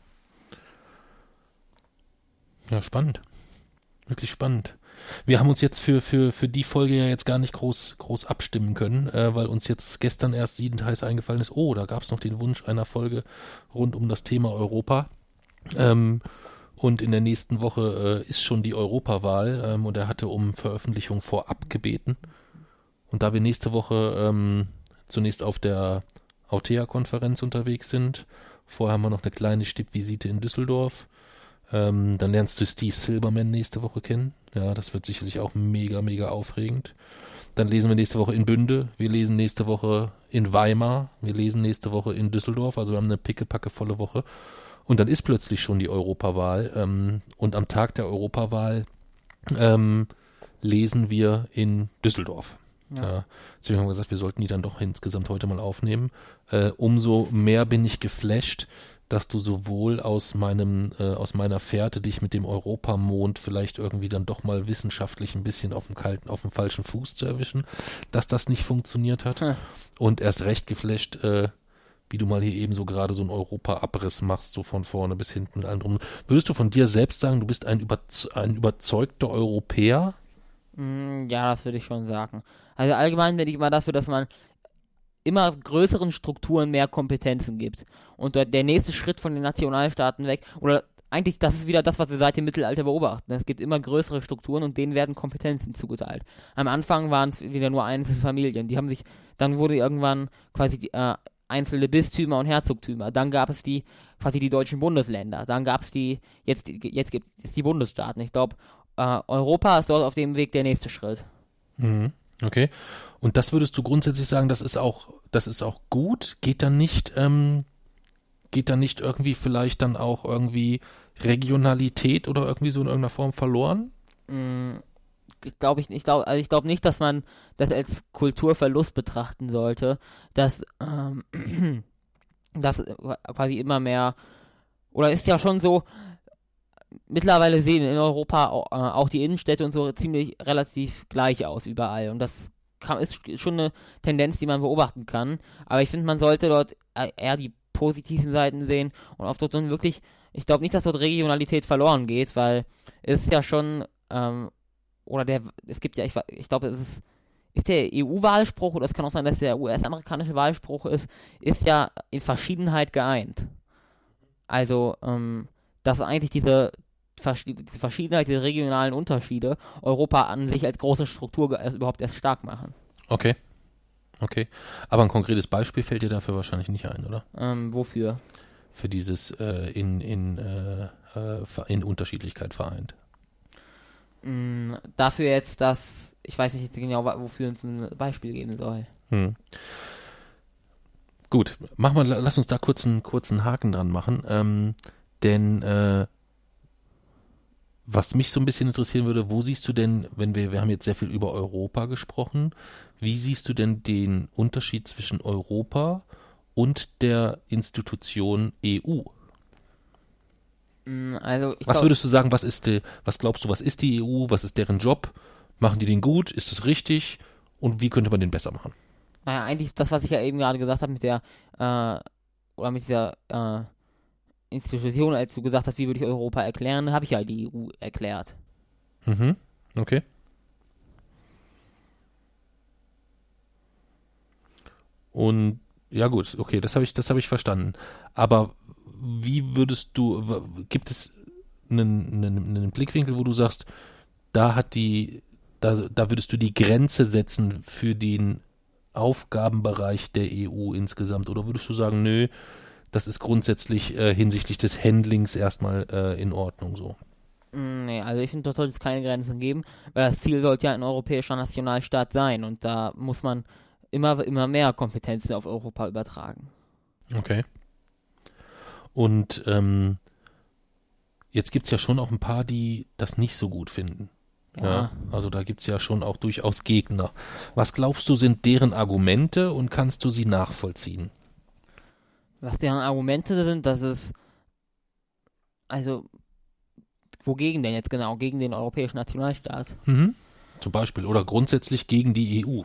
Ja, spannend. Wirklich spannend. Wir haben uns jetzt für, für, für die Folge ja jetzt gar nicht groß, groß abstimmen können, äh, weil uns jetzt gestern erst siedend heiß eingefallen ist, oh, da gab es noch den Wunsch einer Folge rund um das Thema Europa. Ähm, und in der nächsten Woche äh, ist schon die Europawahl ähm, und er hatte um Veröffentlichung vorab gebeten. Und da wir nächste Woche ähm, zunächst auf der Autea-Konferenz unterwegs sind, vorher haben wir noch eine kleine Stippvisite in Düsseldorf. Ähm, dann lernst du Steve Silberman nächste Woche kennen. Ja, das wird sicherlich auch mega, mega aufregend. Dann lesen wir nächste Woche in Bünde. Wir lesen nächste Woche in Weimar. Wir lesen nächste Woche in Düsseldorf. Also wir haben eine pickepacke volle Woche. Und dann ist plötzlich schon die Europawahl. Ähm, und am Tag der Europawahl ähm, lesen wir in Düsseldorf. Ja. Ja, deswegen haben wir gesagt, wir sollten die dann doch insgesamt heute mal aufnehmen. Äh, umso mehr bin ich geflasht, dass du sowohl aus meinem, äh, aus meiner Fährte dich mit dem Europamond vielleicht irgendwie dann doch mal wissenschaftlich ein bisschen auf dem kalten, auf dem falschen Fuß zu erwischen, dass das nicht funktioniert hat. Hm. Und erst recht geflasht, äh, wie du mal hier eben so gerade so einen Europa-Abriss machst, so von vorne bis hinten mit allem drum. Würdest du von dir selbst sagen, du bist ein, überze- ein überzeugter Europäer? Ja, das würde ich schon sagen. Also allgemein bin ich immer dafür, dass man immer größeren Strukturen mehr Kompetenzen gibt. Und der nächste Schritt von den Nationalstaaten weg, oder eigentlich, das ist wieder das, was wir seit dem Mittelalter beobachten. Es gibt immer größere Strukturen und denen werden Kompetenzen zugeteilt. Am Anfang waren es wieder nur einzelne Familien. Die haben sich, dann wurde irgendwann quasi die, äh, einzelne Bistümer und Herzogtümer. Dann gab es die, quasi die deutschen Bundesländer. Dann gab es die, jetzt, jetzt gibt es die Bundesstaaten. Ich glaube, äh, Europa ist dort auf dem Weg der nächste Schritt. Mhm. Okay. Und das würdest du grundsätzlich sagen, das ist auch, das ist auch gut? Geht dann nicht, ähm, geht dann nicht irgendwie vielleicht dann auch irgendwie Regionalität oder irgendwie so in irgendeiner Form verloren? Mm, glaube ich nicht. Ich glaube, also ich glaube nicht, dass man das als Kulturverlust betrachten sollte, dass, ähm, dass quasi immer mehr, oder ist ja schon so, mittlerweile sehen in Europa auch, äh, auch die Innenstädte und so ziemlich relativ gleich aus überall. Und das kann, ist schon eine Tendenz, die man beobachten kann. Aber ich finde, man sollte dort eher die positiven Seiten sehen und auch dort dann wirklich, ich glaube nicht, dass dort Regionalität verloren geht, weil es ist ja schon, ähm, oder der, es gibt ja, ich, ich glaube, es ist, ist der E U-Wahlspruch, oder es kann auch sein, dass der U S-amerikanische Wahlspruch ist, ist ja in Verschiedenheit geeint. Also, ähm, dass eigentlich diese Verschiedenheit, diese regionalen Unterschiede Europa an sich als große Struktur erst, überhaupt erst stark machen. Okay. Okay. Aber ein konkretes Beispiel fällt dir dafür wahrscheinlich nicht ein, oder? Ähm, wofür? Für dieses äh, in, in, äh, in Unterschiedlichkeit vereint. Mm, dafür jetzt, dass, ich weiß nicht genau, wofür uns ein Beispiel geben soll. Hm. Gut, mach mal, lass uns da kurz einen kurzen Haken dran machen. Ähm, denn äh, was mich so ein bisschen interessieren würde, wo siehst du denn, wenn wir, wir haben jetzt sehr viel über Europa gesprochen, wie siehst du denn den Unterschied zwischen Europa und der Institution E U? Also ich was glaub, würdest du sagen, was ist die, was glaubst du, was ist die E U, was ist deren Job? Machen die den gut? Ist das richtig? Und wie könnte man den besser machen? Naja, eigentlich das, was ich ja eben gerade gesagt habe mit der, äh, oder mit dieser, äh, Institution, als du gesagt hast, wie würde ich Europa erklären, habe ich ja die E U erklärt. Mhm, okay. Und ja gut, okay, das habe ich, das habe ich verstanden. Aber wie würdest du, gibt es einen, einen, einen Blickwinkel, wo du sagst, da hat die, da, da würdest du die Grenze setzen für den Aufgabenbereich der E U insgesamt? Oder würdest du sagen, nö, das ist grundsätzlich äh, hinsichtlich des Handlings erstmal äh, in Ordnung so? Nee, also ich finde, dort sollte es keine Grenzen geben, weil das Ziel sollte ja ein europäischer Nationalstaat sein und da muss man immer, immer mehr Kompetenzen auf Europa übertragen. Okay. Und ähm, jetzt gibt es ja schon auch ein paar, die das nicht so gut finden. Ja. ja also da gibt es ja schon auch durchaus Gegner. Was glaubst du, sind deren Argumente und kannst du sie nachvollziehen? Was deren Argumente sind, dass es, also, wogegen denn jetzt genau? Gegen den europäischen Nationalstaat? Mhm. Zum Beispiel. Oder grundsätzlich gegen die E U.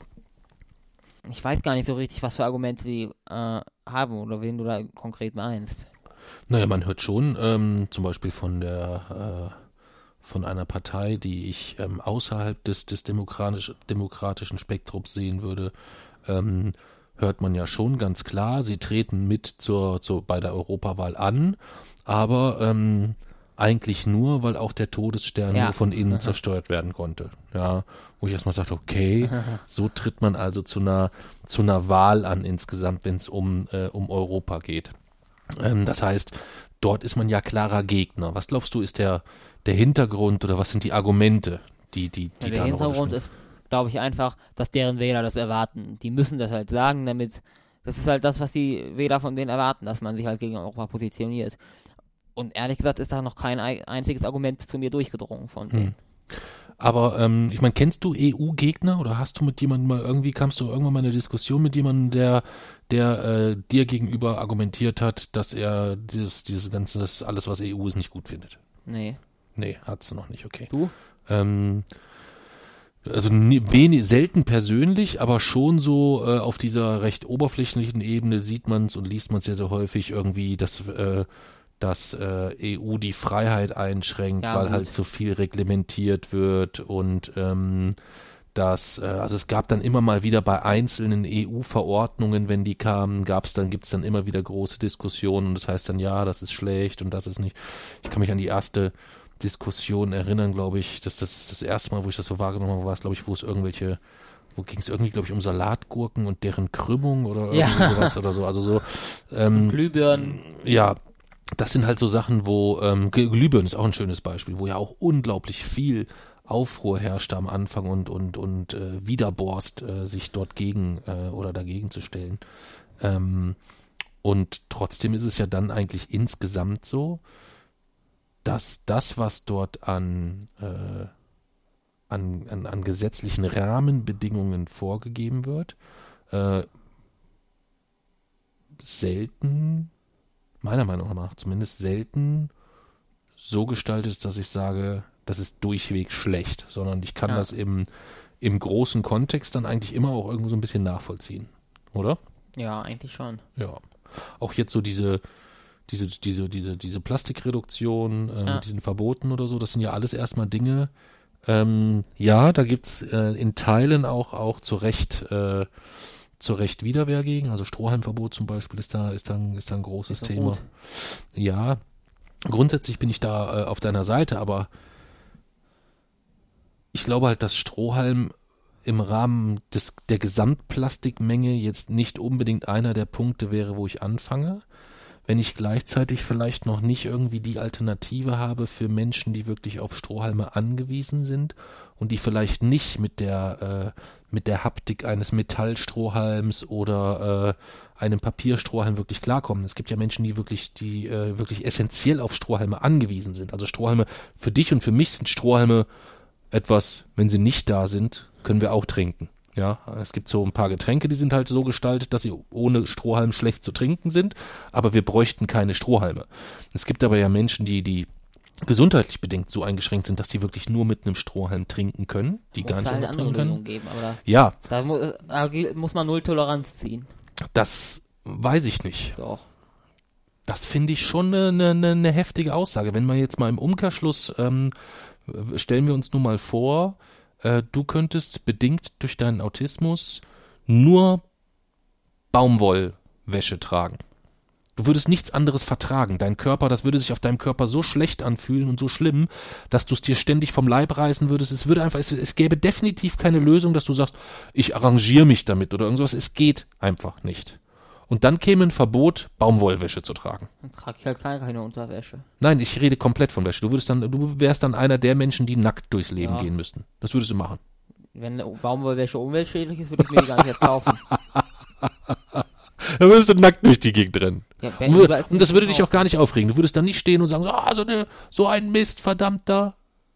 Ich weiß gar nicht so richtig, was für Argumente die äh, haben oder wen du da konkret meinst. Naja, man hört schon ähm, zum Beispiel von der äh, von einer Partei, die ich ähm, außerhalb des, des demokratisch, demokratischen Spektrums sehen würde, ähm, hört man ja schon ganz klar, sie treten mit zur, zur bei der Europawahl an, aber ähm, eigentlich nur, weil auch der Todesstern ja. nur von innen zerstört werden konnte. Ja, wo ich erstmal sagte, okay, so tritt man also zu einer zu einer Wahl an insgesamt, wenn es um äh, um Europa geht. Ähm, das heißt, dort ist man ja klarer Gegner. Was glaubst du, ist der der Hintergrund oder was sind die Argumente, die die die ja, da der eine Rolle Hintergrund spielen? ist, glaube ich, einfach, dass deren Wähler das erwarten. Die müssen das halt sagen, damit das ist halt das, was die Wähler von denen erwarten, dass man sich halt gegen Europa positioniert. Und ehrlich gesagt ist da noch kein einziges Argument zu mir durchgedrungen von denen. Hm. Aber ähm, ich meine, kennst du E U-Gegner oder hast du mit jemandem mal irgendwie, kamst du irgendwann mal in eine Diskussion mit jemandem, der, der äh, dir gegenüber argumentiert hat, dass er dieses, dieses ganze, das alles, was E U ist, nicht gut findet? Nee. Nee, hat's du noch nicht, okay. Du? Ähm, also nie, wenig, selten persönlich, aber schon so äh, auf dieser recht oberflächlichen Ebene sieht man es und liest man es ja sehr häufig irgendwie, dass äh, dass äh, E U die Freiheit einschränkt, ja, weil gut. halt so viel reglementiert wird und ähm, dass, äh, also es gab dann immer mal wieder bei einzelnen E U-Verordnungen, wenn die kamen, gab's dann, gibt's dann immer wieder große Diskussionen und das heißt dann, ja, das ist schlecht und das ist nicht. Ich kann mich an die erste Diskussion erinnern, glaube ich, dass das ist das erste Mal, wo ich das so wahrgenommen habe, war es, glaube ich, wo es irgendwelche wo ging es irgendwie, glaube ich, um Salatgurken und deren Krümmung oder irgendwie ja. sowas oder so, also so ähm, Glühbirnen. Ja, das sind halt so Sachen, wo ähm, Glühbirnen ist auch ein schönes Beispiel, wo ja auch unglaublich viel Aufruhr herrschte am Anfang und und und äh, Widerborst, äh, sich dort gegen äh, oder dagegen zu stellen. Ähm, und trotzdem ist es ja dann eigentlich insgesamt so, dass das, was dort an äh, an, an an gesetzlichen Rahmenbedingungen vorgegeben wird, äh, selten meiner Meinung nach zumindest selten so gestaltet ist, dass ich sage, das ist durchweg schlecht, sondern ich kann ja. das im, im großen Kontext dann eigentlich immer auch irgendwo so ein bisschen nachvollziehen, oder? Ja, eigentlich schon. Ja. Auch jetzt so diese, diese, diese, diese, diese Plastikreduktion äh, ja. mit diesen Verboten oder so, das sind ja alles erstmal Dinge, ähm, ja, da gibt's äh, in Teilen auch, auch zu Recht äh, zu Recht Widerwehr gegen, also Strohhalmverbot zum Beispiel ist da, ist da ein, ist da ein großes ist Thema. Gut. Ja, grundsätzlich bin ich da äh, auf deiner Seite, aber ich glaube halt, dass Strohhalm im Rahmen des, der Gesamtplastikmenge jetzt nicht unbedingt einer der Punkte wäre, wo ich anfange. Wenn ich gleichzeitig vielleicht noch nicht irgendwie die Alternative habe für Menschen, die wirklich auf Strohhalme angewiesen sind und die vielleicht nicht mit der äh, mit der Haptik eines Metallstrohhalms oder äh, einem Papierstrohhalm wirklich klarkommen. Es gibt ja Menschen, die wirklich, die äh, wirklich essentiell auf Strohhalme angewiesen sind. Also Strohhalme für dich und für mich sind Strohhalme etwas, wenn sie nicht da sind, können wir auch trinken. Ja, es gibt so ein paar Getränke, die sind halt so gestaltet, dass sie ohne Strohhalm schlecht zu trinken sind, aber wir bräuchten keine Strohhalme. Es gibt aber ja Menschen, die, die gesundheitlich bedingt so eingeschränkt sind, dass die wirklich nur mit einem Strohhalm trinken können, die gar nicht halt anders trinken können. Geben, aber da, ja. Da, mu da muss man null Toleranz ziehen. Das weiß ich nicht. Doch. Das finde ich schon eine, eine, eine heftige Aussage. Wenn man jetzt mal im Umkehrschluss, ähm, stellen wir uns nun mal vor, äh, du könntest bedingt durch deinen Autismus nur Baumwollwäsche tragen. Du würdest nichts anderes vertragen. Dein Körper, das würde sich auf deinem Körper so schlecht anfühlen und so schlimm, dass du es dir ständig vom Leib reißen würdest. Es würde einfach, es, es gäbe definitiv keine Lösung, dass du sagst, ich arrangiere mich damit oder irgendwas. Es geht einfach nicht. Und dann käme ein Verbot, Baumwollwäsche zu tragen. Dann trage ich halt keine, keine Unterwäsche. Nein, ich rede komplett von Wäsche. Du würdest dann, du wärst dann einer der Menschen, die nackt durchs Leben Ja. gehen müssten. Das würdest du machen. Wenn Baumwollwäsche umweltschädlich ist, würde ich mir die gar nicht jetzt kaufen. Dann würdest du nackt durch die Gegend rennen. Ja, Und, wür- und das würde dich auch gar nicht aufregen. Du würdest dann nicht stehen und sagen, so, ah, so, eine, so ein Mist, verdammter.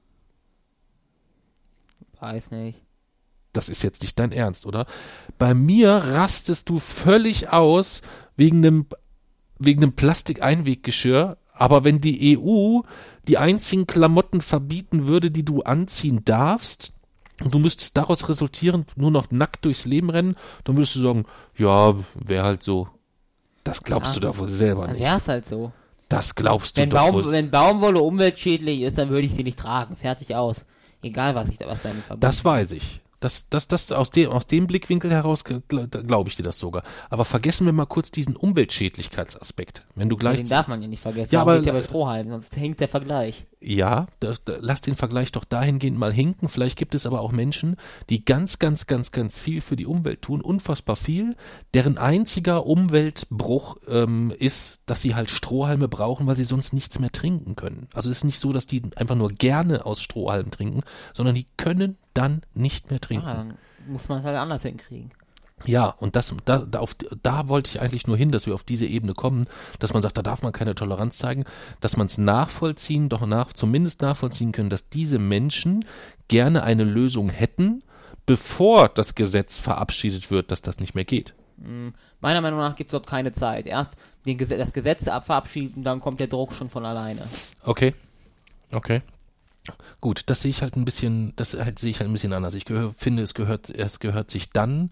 Weiß nicht. Das ist jetzt nicht dein Ernst, oder? Bei mir rastest du völlig aus wegen einem, wegen einem Plastikeinweggeschirr. Aber wenn die E U die einzigen Klamotten verbieten würde, die du anziehen darfst, und du müsstest daraus resultierend nur noch nackt durchs Leben rennen, dann würdest du sagen, ja, wäre halt so. Das glaubst Ja, du doch wohl selber Dann nicht. wär's halt so. Das glaubst du Wenn, doch Baum, wohl. wenn Baumwolle umweltschädlich ist, dann würde ich sie nicht tragen. Fertig aus. Egal, was ich da was damit verbunden. Das weiß ich. Das, das, das, aus dem, aus dem Blickwinkel heraus glaube ich dir das sogar. Aber vergessen wir mal kurz diesen Umweltschädlichkeitsaspekt. Wenn du gleich. Den darf man ja nicht vergessen. Ja, Darum aber- geht's ja bei Strohhalmen, sonst hinkt der Vergleich. Ja, da, da, lass den Vergleich doch dahingehend mal hinken. Vielleicht gibt es aber auch Menschen, die ganz, ganz, ganz, ganz viel für die Umwelt tun, unfassbar viel, deren einziger Umweltbruch ähm, ist, dass sie halt Strohhalme brauchen, weil sie sonst nichts mehr trinken können. Also es ist nicht so, dass die einfach nur gerne aus Strohhalmen trinken, sondern die können dann nicht mehr trinken. Ah, dann muss man es halt anders hinkriegen. Ja, und das, da, da, auf, da wollte ich eigentlich nur hin, dass wir auf diese Ebene kommen, dass man sagt, da darf man keine Toleranz zeigen, dass man es nachvollziehen, doch nach, zumindest nachvollziehen können, dass diese Menschen gerne eine Lösung hätten, bevor das Gesetz verabschiedet wird, dass das nicht mehr geht. Hm, Meiner Meinung nach gibt es dort keine Zeit. Erst den Gesetz, das Gesetz abverabschieden, dann kommt der Druck schon von alleine. Okay, okay. Gut, das sehe ich halt ein bisschen, das halt sehe ich halt ein bisschen anders. Ich gehör, finde, es gehört, es gehört sich dann,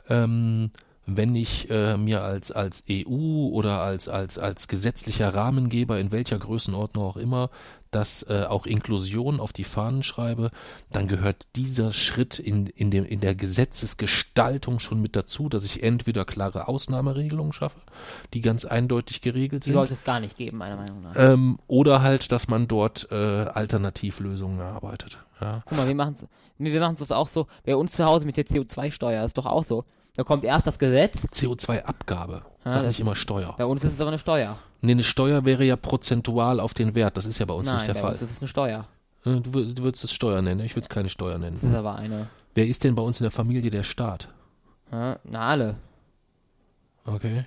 ähm, wenn ich äh, mir als als E U oder als als als gesetzlicher Rahmengeber in welcher Größenordnung auch immer das äh, auch Inklusion auf die Fahnen schreibe, dann gehört dieser Schritt in in dem in der Gesetzesgestaltung schon mit dazu, dass ich entweder klare Ausnahmeregelungen schaffe, die ganz eindeutig geregelt Die sind. sollte es gar nicht geben, meiner Meinung nach. Ähm, oder halt, dass man dort äh, Alternativlösungen erarbeitet. Ja. Guck mal, wir machen es wir machen's auch so, bei uns zu Hause mit der C O zwei Steuer, ist doch auch so. Da kommt erst das Gesetz, C O zwei Abgabe, Ja, sag das- nicht immer Steuer. bei uns ist es aber eine Steuer. Nee, eine Steuer wäre ja prozentual auf den Wert, das ist ja bei uns Nein, nicht der bei Fall. uns ist es eine Steuer. Äh, Du, wür- du würdest es Steuer nennen, ich würde es keine Steuer Das nennen. ist aber eine. Wer ist denn bei uns in der Familie der Staat? Ja, na, alle. Okay.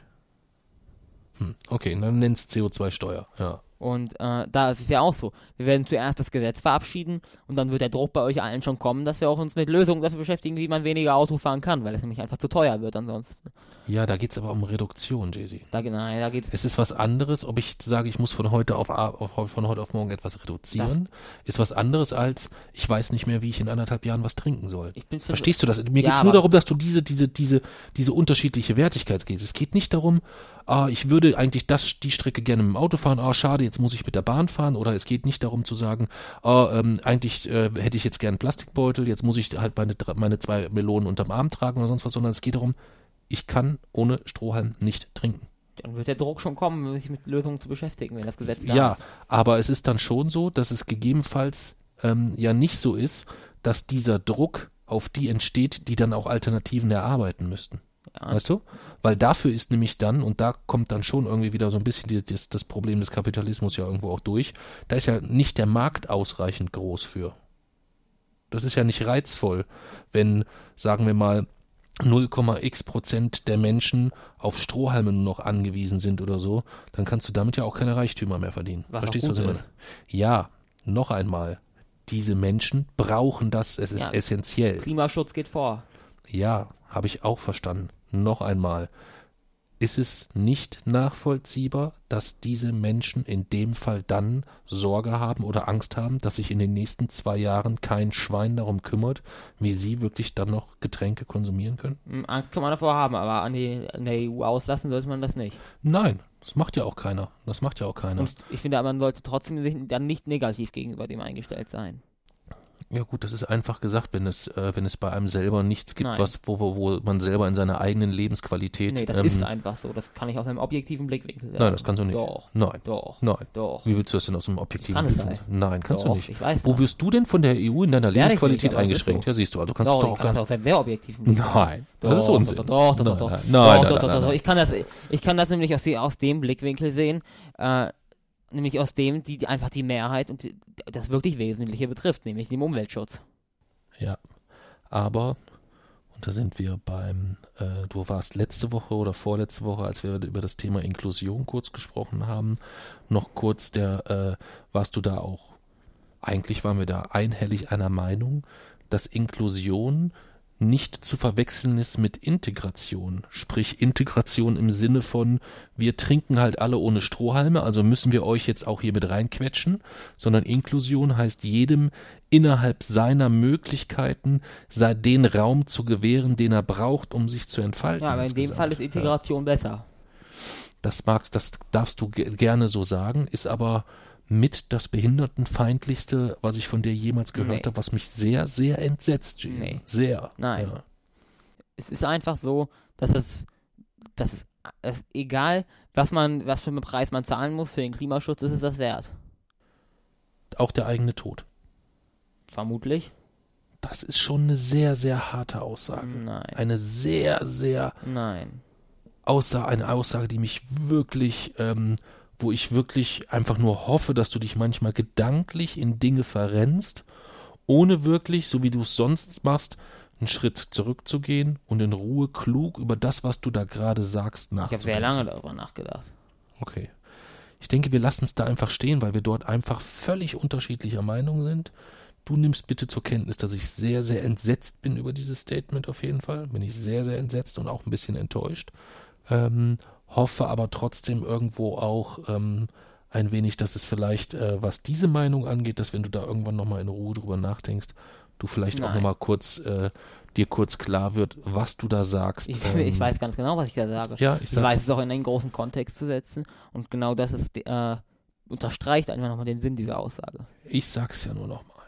Hm, okay, dann nenn's C O zwei Steuer, ja. Und äh, da ist es ja auch so. Wir werden zuerst das Gesetz verabschieden und dann wird der Druck bei euch allen schon kommen, dass wir auch uns mit Lösungen dafür beschäftigen, wie man weniger Auto fahren kann, weil es nämlich einfach zu teuer wird ansonsten. Ja, da geht's aber um Reduktion, Jay-Z. Da, nein, da geht's. Es ist was anderes, ob ich sage, ich muss von heute auf, a- auf von heute auf morgen etwas reduzieren, ist was anderes als, ich weiß nicht mehr, wie ich in anderthalb Jahren was trinken soll. Ich bin für- Verstehst du das? Mir Ja, geht's nur aber- darum, dass du diese, diese, diese, diese unterschiedliche Wertigkeit gehst. Es geht nicht darum, ah, ich würde eigentlich das, die Strecke gerne mit dem Auto fahren, ah, schade, jetzt muss ich mit der Bahn fahren, oder es geht nicht darum zu sagen, ah, ähm, eigentlich äh, hätte ich jetzt gern einen Plastikbeutel, jetzt muss ich halt meine, dr- meine zwei Melonen unterm Arm tragen oder sonst was, sondern es geht darum, ich kann ohne Strohhalm nicht trinken. Dann wird der Druck schon kommen, sich mit Lösungen zu beschäftigen, wenn das Gesetz da Ja, ist. aber es ist dann schon so, dass es gegebenenfalls ähm, ja nicht so ist, dass dieser Druck auf die entsteht, die dann auch Alternativen erarbeiten müssten. Ja. Weißt du? Weil dafür ist nämlich dann, und da kommt dann schon irgendwie wieder so ein bisschen die, das, das Problem des Kapitalismus ja irgendwo auch durch, da ist ja nicht der Markt ausreichend groß für. Das ist ja nicht reizvoll, wenn, sagen wir mal, null Komma x Prozent der Menschen auf Strohhalme nur noch angewiesen sind oder so, dann kannst du damit ja auch keine Reichtümer mehr verdienen. Was Verstehst auch du, was ich gut meine? Ja, noch einmal. Diese Menschen brauchen das, es ist Ja. essentiell. Klimaschutz geht vor. Ja, habe ich auch verstanden. Noch einmal. Ist es nicht nachvollziehbar, dass diese Menschen in dem Fall dann Sorge haben oder Angst haben, dass sich in den nächsten zwei Jahren kein Schwein darum kümmert, wie sie wirklich dann noch Getränke konsumieren können? Hm, Angst kann man davor haben, aber an, die, an der E U auslassen sollte man das nicht. Nein, das macht ja auch keiner. Das macht ja auch keiner. Und ich finde, man sollte trotzdem sich dann nicht negativ gegenüber dem eingestellt sein. Ja gut, das ist einfach gesagt, wenn es, äh, wenn es bei einem selber nichts gibt, Nein. was, wo, wo, wo man selber in seiner eigenen Lebensqualität. Nee, das ähm, ist einfach so. Das kann ich aus einem objektiven Blickwinkel sagen. Nein, das kannst du nicht. Doch. Nein. Doch. Nein. Doch. Wie willst du das denn aus einem objektiven Kann es Blickwinkel? sein. Nein, kannst Doch, du nicht. ich weiß Wo das. wirst du denn von der E U in deiner Werde ich Lebensqualität nicht, aber es ist eingeschränkt? so. Ja, siehst du, also kannst Doch, du ich doch auch kann das gar aus einem sehr objektiven Blickwinkel. Nein, Doch, das ist Unsinn. Doch, doch, doch, doch, doch. Nein, Doch, nein, doch, nein, doch, nein, doch. nein. Ich kann das, ich kann das nämlich aus, die, aus dem Blickwinkel sehen, äh, nämlich aus dem, die, die einfach die Mehrheit und die, das wirklich Wesentliche betrifft, nämlich den Umweltschutz. Ja, aber, und da sind wir beim, äh, du warst letzte Woche oder vorletzte Woche, als wir über das Thema Inklusion kurz gesprochen haben, noch kurz der, äh, warst du da auch, eigentlich waren wir da einhellig einer Meinung, dass Inklusion nicht zu verwechseln ist mit Integration. Sprich Integration im Sinne von, wir trinken halt alle ohne Strohhalme, also müssen wir euch jetzt auch hier mit reinquetschen, sondern Inklusion heißt jedem innerhalb seiner Möglichkeiten sei den Raum zu gewähren, den er braucht, um sich zu entfalten. Ja, aber in dem insgesamt. Fall ist Integration ja. besser. Das magst, das darfst du ge- gerne so sagen, ist aber mit das behindertenfeindlichste, was ich von dir jemals gehört Nee. habe, was mich sehr, sehr entsetzt, Jim. Nee. Sehr. Nein. Ja. Es ist einfach so, dass es, dass es, es egal, was man, was für einen Preis man zahlen muss für den Klimaschutz, ist es das wert. Auch der eigene Tod. Vermutlich. Das ist schon eine sehr, sehr harte Aussage. Nein. Eine sehr, sehr Nein. Aussage, eine Aussage, die mich wirklich, ähm, wo ich wirklich einfach nur hoffe, dass du dich manchmal gedanklich in Dinge verrennst, ohne wirklich, so wie du es sonst machst, einen Schritt zurückzugehen und in Ruhe klug über das, was du da gerade sagst, Ich nachzudenken. habe sehr lange darüber nachgedacht. Okay. Ich denke, wir lassen es da einfach stehen, weil wir dort einfach völlig unterschiedlicher Meinung sind. Du nimmst bitte zur Kenntnis, dass ich sehr, sehr entsetzt bin über dieses Statement auf jeden Fall. Bin ich sehr, sehr entsetzt und auch ein bisschen enttäuscht. Ähm, hoffe aber trotzdem irgendwo auch ähm, ein wenig, dass es vielleicht, äh, was diese Meinung angeht, dass wenn du da irgendwann nochmal in Ruhe drüber nachdenkst, du vielleicht auch Nein. nochmal kurz, äh, dir kurz klar wird, was du da sagst. Ich, ähm, ich weiß ganz genau, was ich da sage. Ja, ich Ich sag's. weiß es auch in einen großen Kontext zu setzen und genau das ist, äh, unterstreicht einfach nochmal den Sinn dieser Aussage. Ich sag's ja nur noch mal.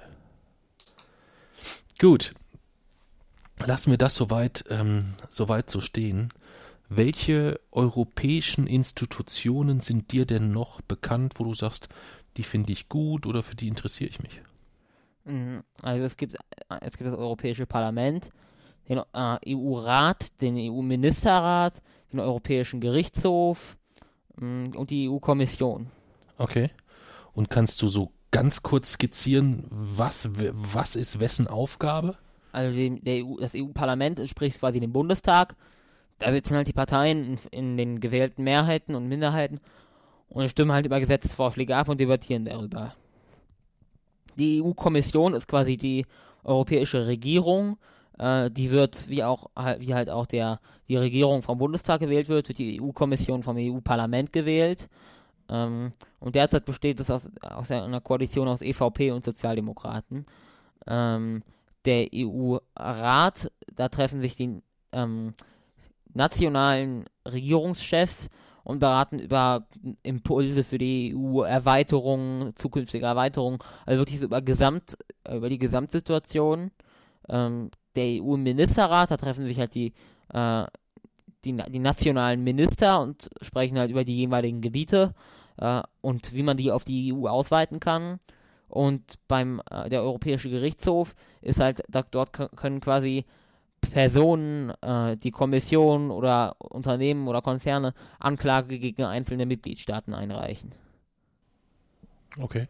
Gut. Lassen wir das soweit, ähm, soweit so stehen. Welche europäischen Institutionen sind dir denn noch bekannt, wo du sagst, die finde ich gut oder für die interessiere ich mich? Mhm. Also es gibt, es gibt das Europäische Parlament, den äh, E U-Rat, den E U-Ministerrat, den Europäischen Gerichtshof mh, und die E U-Kommission. Okay. Und kannst du so ganz kurz skizzieren, was, was ist wessen Aufgabe? Also dem, der E U, das E U-Parlament entspricht quasi dem Bundestag. Da sitzen halt die Parteien in, in den gewählten Mehrheiten und Minderheiten und stimmen halt über Gesetzesvorschläge ab und debattieren darüber. Die E U-Kommission ist quasi die europäische Regierung. Äh, die wird, wie auch wie halt auch der die Regierung vom Bundestag gewählt wird, wird die E U-Kommission vom E U-Parlament gewählt. Ähm, und derzeit besteht es aus, aus einer Koalition aus E V P und Sozialdemokraten. Ähm, der E U-Rat, da treffen sich die ähm, nationalen Regierungschefs und beraten über Impulse für die E U-Erweiterung, zukünftige Erweiterung, also wirklich so über, Gesamt, über die Gesamtsituation. Ähm, der E U-Ministerrat, da treffen sich halt die, äh, die, die nationalen Minister und sprechen halt über die jeweiligen Gebiete äh, und wie man die auf die E U ausweiten kann. Und beim äh, der Europäische Gerichtshof ist halt, da, dort k- können quasi Personen, äh, die Kommission oder Unternehmen oder Konzerne Anklage gegen einzelne Mitgliedstaaten einreichen. Okay.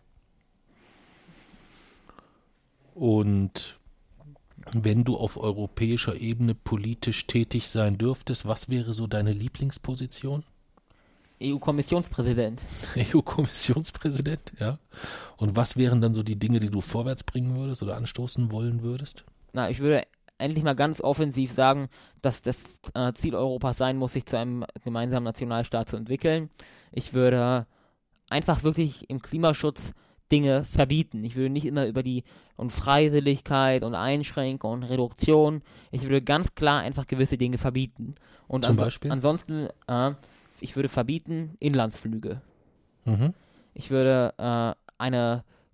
Und wenn du auf europäischer Ebene politisch tätig sein dürftest, was wäre so deine Lieblingsposition? E U-Kommissionspräsident. E U-Kommissionspräsident, ja. Und was wären dann so die Dinge, die du vorwärts bringen würdest oder anstoßen wollen würdest? Na, ich würde endlich mal ganz offensiv sagen, dass das äh, Ziel Europas sein muss, sich zu einem gemeinsamen Nationalstaat zu entwickeln. Ich würde einfach wirklich im Klimaschutz Dinge verbieten. Ich würde nicht immer über die und Freiwilligkeit und Einschränkung und Reduktion. Ich würde ganz klar einfach gewisse Dinge verbieten. Und Zum ans- Beispiel? ansonsten, äh, ich würde verbieten Inlandsflüge. Mhm. Ich würde äh, eine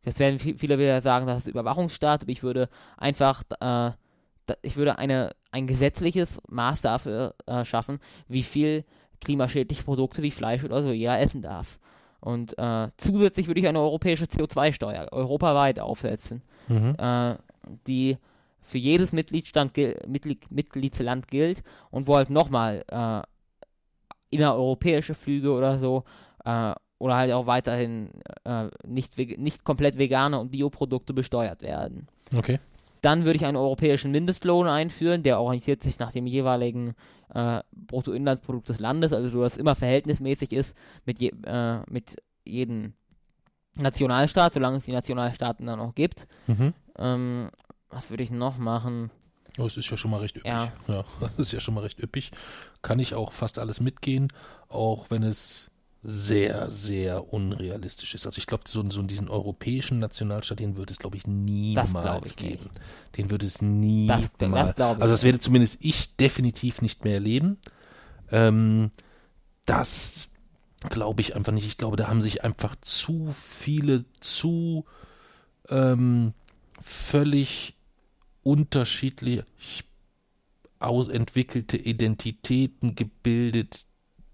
Jetzt werden viele wieder sagen, das ist Überwachungsstaat, aber ich würde einfach, äh, ich würde eine, ein gesetzliches Maß dafür äh, schaffen, wie viel klimaschädliche Produkte wie Fleisch oder so jeder essen darf. Und äh, zusätzlich würde ich eine europäische C O zwei Steuer europaweit aufsetzen, Mhm. äh, die für jedes Mitgliedsland, Mitglied, Mitgliedsland gilt und wo halt nochmal äh, innereuropäische Flüge oder so äh, oder halt auch weiterhin äh, nicht, nicht komplett vegane und Bioprodukte besteuert werden. Okay. Dann würde ich einen europäischen Mindestlohn einführen, der orientiert sich nach dem jeweiligen äh, Bruttoinlandsprodukt des Landes, also so, dass es immer verhältnismäßig ist mit, je, äh, mit jedem Nationalstaat, solange es die Nationalstaaten dann auch gibt. Mhm. Ähm, was würde ich noch machen? Oh, es ist ja schon mal recht üppig. Ja. Ja, das ist ja schon mal recht üppig. Kann ich auch fast alles mitgehen, auch wenn es sehr, sehr unrealistisch ist. Also ich glaube, so, so diesen europäischen Nationalstaat, den wird es, glaube ich, niemals glaub ich geben. nicht. Den wird es niemals. Das, das glaube ich Also das nicht. werde zumindest ich definitiv nicht mehr erleben. Ähm, das glaube ich einfach nicht. Ich glaube, da haben sich einfach zu viele, zu ähm, völlig unterschiedlich ausentwickelte Identitäten gebildet.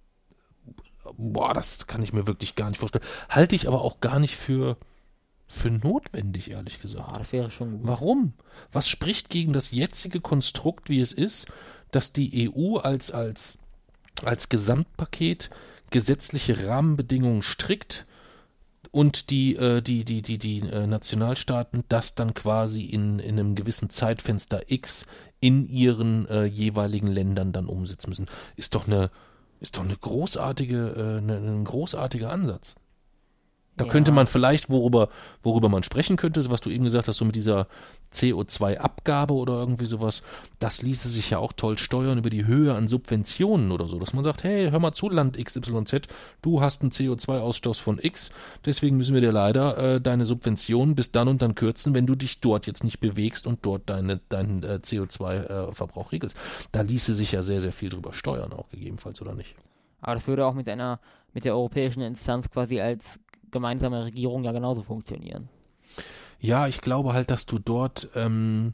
Boah, das kann ich mir wirklich gar nicht vorstellen. Halte ich aber auch gar nicht für, für notwendig, ehrlich gesagt. Ah, das wäre schon gut. Warum? Was spricht gegen das jetzige Konstrukt, wie es ist, dass die E U als, als, als Gesamtpaket gesetzliche Rahmenbedingungen strickt und die, äh, die, die, die, die äh, Nationalstaaten das dann quasi in, in einem gewissen Zeitfenster X in ihren äh, jeweiligen Ländern dann umsetzen müssen? Ist doch eine, ist doch eine großartige, äh, eine, ein großartiger Ansatz. Da Ja. könnte man vielleicht, worüber, worüber man sprechen könnte, was du eben gesagt hast, so mit dieser C O zwei Abgabe oder irgendwie sowas, das ließe sich ja auch toll steuern über die Höhe an Subventionen oder so, dass man sagt, hey, hör mal zu, Land X Y Z, du hast einen C O zwei Ausstoß von X, deswegen müssen wir dir leider äh, deine Subventionen bis dann und dann kürzen, wenn du dich dort jetzt nicht bewegst und dort deine, deinen äh, C O zwei Verbrauch regelst. Da ließe sich ja sehr, sehr viel drüber steuern, auch gegebenenfalls, oder nicht? Aber das würde auch mit einer, mit der europäischen Instanz quasi als gemeinsame Regierung ja genauso funktionieren. Ja, ich glaube halt, dass du dort, ähm,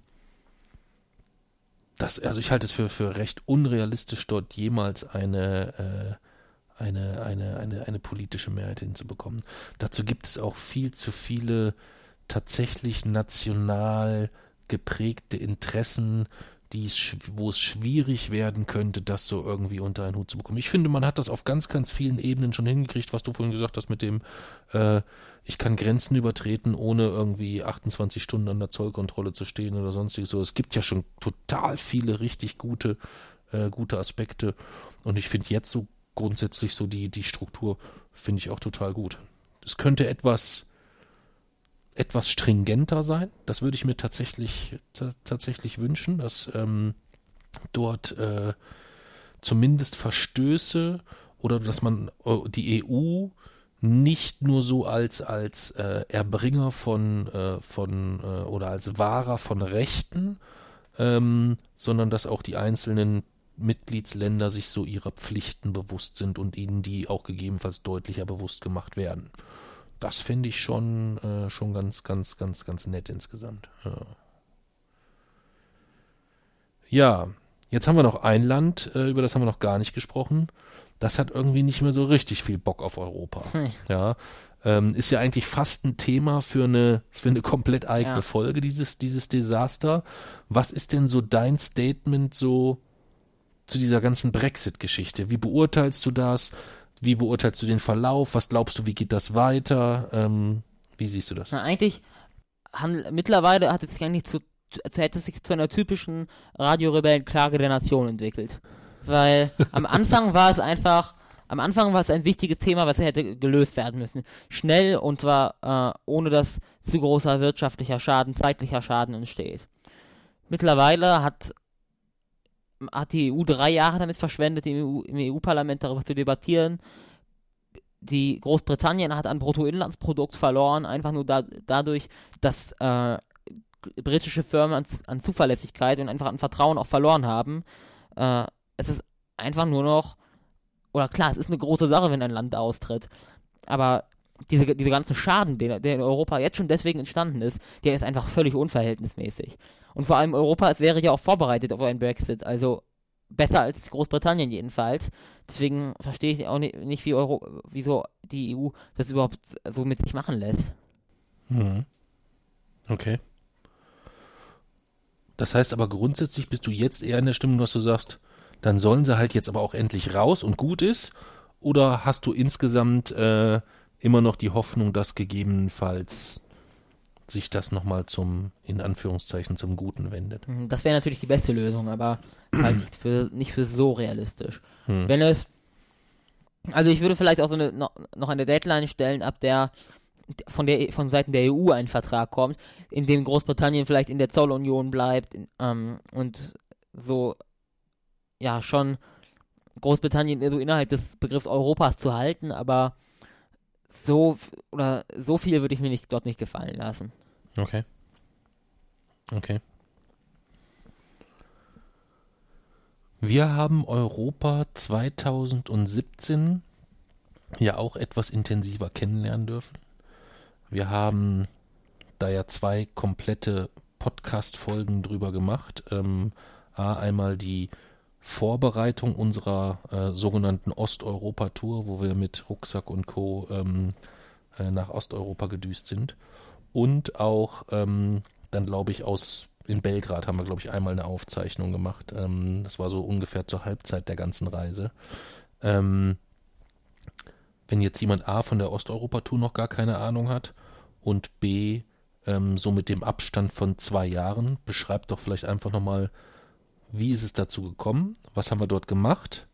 das, also ich halte es für, für recht unrealistisch, dort jemals eine, äh, eine, eine, eine, eine politische Mehrheit hinzubekommen. Dazu gibt es auch viel zu viele tatsächlich national geprägte Interessen, die es, wo es schwierig werden könnte, das so irgendwie unter einen Hut zu bekommen. Ich finde, man hat das auf ganz, ganz vielen Ebenen schon hingekriegt, was du vorhin gesagt hast mit dem, äh, ich kann Grenzen übertreten, ohne irgendwie achtundzwanzig Stunden an der Zollkontrolle zu stehen oder sonstiges. So, es gibt ja schon total viele richtig gute, äh, gute Aspekte. Und ich finde jetzt so grundsätzlich so die, die Struktur finde ich auch total gut. Es könnte etwas etwas stringenter sein. Das würde ich mir tatsächlich t- tatsächlich wünschen, dass ähm, dort äh, zumindest Verstöße oder dass man äh, die E U nicht nur so als als äh, Erbringer von äh, von äh, oder als Wahrer von Rechten, ähm, sondern dass auch die einzelnen Mitgliedsländer sich so ihrer Pflichten bewusst sind und ihnen die auch gegebenenfalls deutlicher bewusst gemacht werden. Das finde ich schon, äh, schon ganz, ganz, ganz, ganz nett insgesamt. Ja. ja, jetzt haben wir noch ein Land, äh, über das haben wir noch gar nicht gesprochen. Das hat irgendwie nicht mehr so richtig viel Bock auf Europa. Hm. Ja, ähm, ist ja eigentlich fast ein Thema für eine, für eine komplett eigene Ja. Folge, dieses, dieses Desaster. Was ist denn so dein Statement so zu dieser ganzen Brexit-Geschichte? Wie beurteilst du das? Wie beurteilst du den Verlauf? Was glaubst du, wie geht das weiter? Ähm, wie siehst du das? Na, eigentlich, haben, mittlerweile hat es sich eigentlich zu, zu, hätte es sich zu einer typischen Radiorebellen-Klage der Nation entwickelt. Weil am Anfang war es einfach, am Anfang war es ein wichtiges Thema, was hätte gelöst werden müssen. Schnell und zwar äh, ohne dass zu großer wirtschaftlicher Schaden, zeitlicher Schaden entsteht. Mittlerweile hat hat die E U drei Jahre damit verschwendet, im E U, im E U-Parlament darüber zu debattieren. Die Großbritannien hat an Bruttoinlandsprodukt verloren, einfach nur da, dadurch, dass äh, britische Firmen an, an Zuverlässigkeit und einfach an Vertrauen auch verloren haben. Äh, es ist einfach nur noch, oder klar, es ist eine große Sache, wenn ein Land austritt, aber diese, diese ganze Schaden, der, der in Europa jetzt schon deswegen entstanden ist, der ist einfach völlig unverhältnismäßig. Und vor allem Europa, es wäre ja auch vorbereitet auf einen Brexit, also besser als Großbritannien jedenfalls. Deswegen verstehe ich auch nicht, nicht wie Euro, wieso die E U das überhaupt so mit sich machen lässt. Mhm. Okay. Das heißt aber grundsätzlich bist du jetzt eher in der Stimmung, dass du sagst, dann sollen sie halt jetzt aber auch endlich raus und gut ist? Oder hast du insgesamt äh, immer noch die Hoffnung, dass gegebenenfalls sich das nochmal zum, in Anführungszeichen, zum Guten wendet? Das wäre natürlich die beste Lösung, aber halte ich für, nicht für so realistisch. Hm. Wenn es, also ich würde vielleicht auch so eine, noch, noch eine Deadline stellen, ab der von der von Seiten der E U ein Vertrag kommt, in dem Großbritannien vielleicht in der Zollunion bleibt in, ähm, und so ja schon Großbritannien so innerhalb des Begriffs Europas zu halten, aber so oder so viel würde ich mir nicht dort nicht gefallen lassen. Okay. Okay. Wir haben Europa zweitausendsiebzehn ja auch etwas intensiver kennenlernen dürfen. Wir haben da ja zwei komplette Podcast-Folgen drüber gemacht. Ähm, A, einmal die Vorbereitung unserer äh, sogenannten Osteuropa-Tour, wo wir mit Rucksack und Co. Ähm, äh, nach Osteuropa gedüst sind. Und auch ähm, dann, glaube ich, aus in Belgrad haben wir, glaube ich, einmal eine Aufzeichnung gemacht. Ähm, das war so ungefähr zur Halbzeit der ganzen Reise. Ähm, wenn jetzt jemand A von der Osteuropa-Tour noch gar keine Ahnung hat und B ähm, so mit dem Abstand von zwei Jahren, beschreibt doch vielleicht einfach nochmal, wie ist es dazu gekommen, was haben wir dort gemacht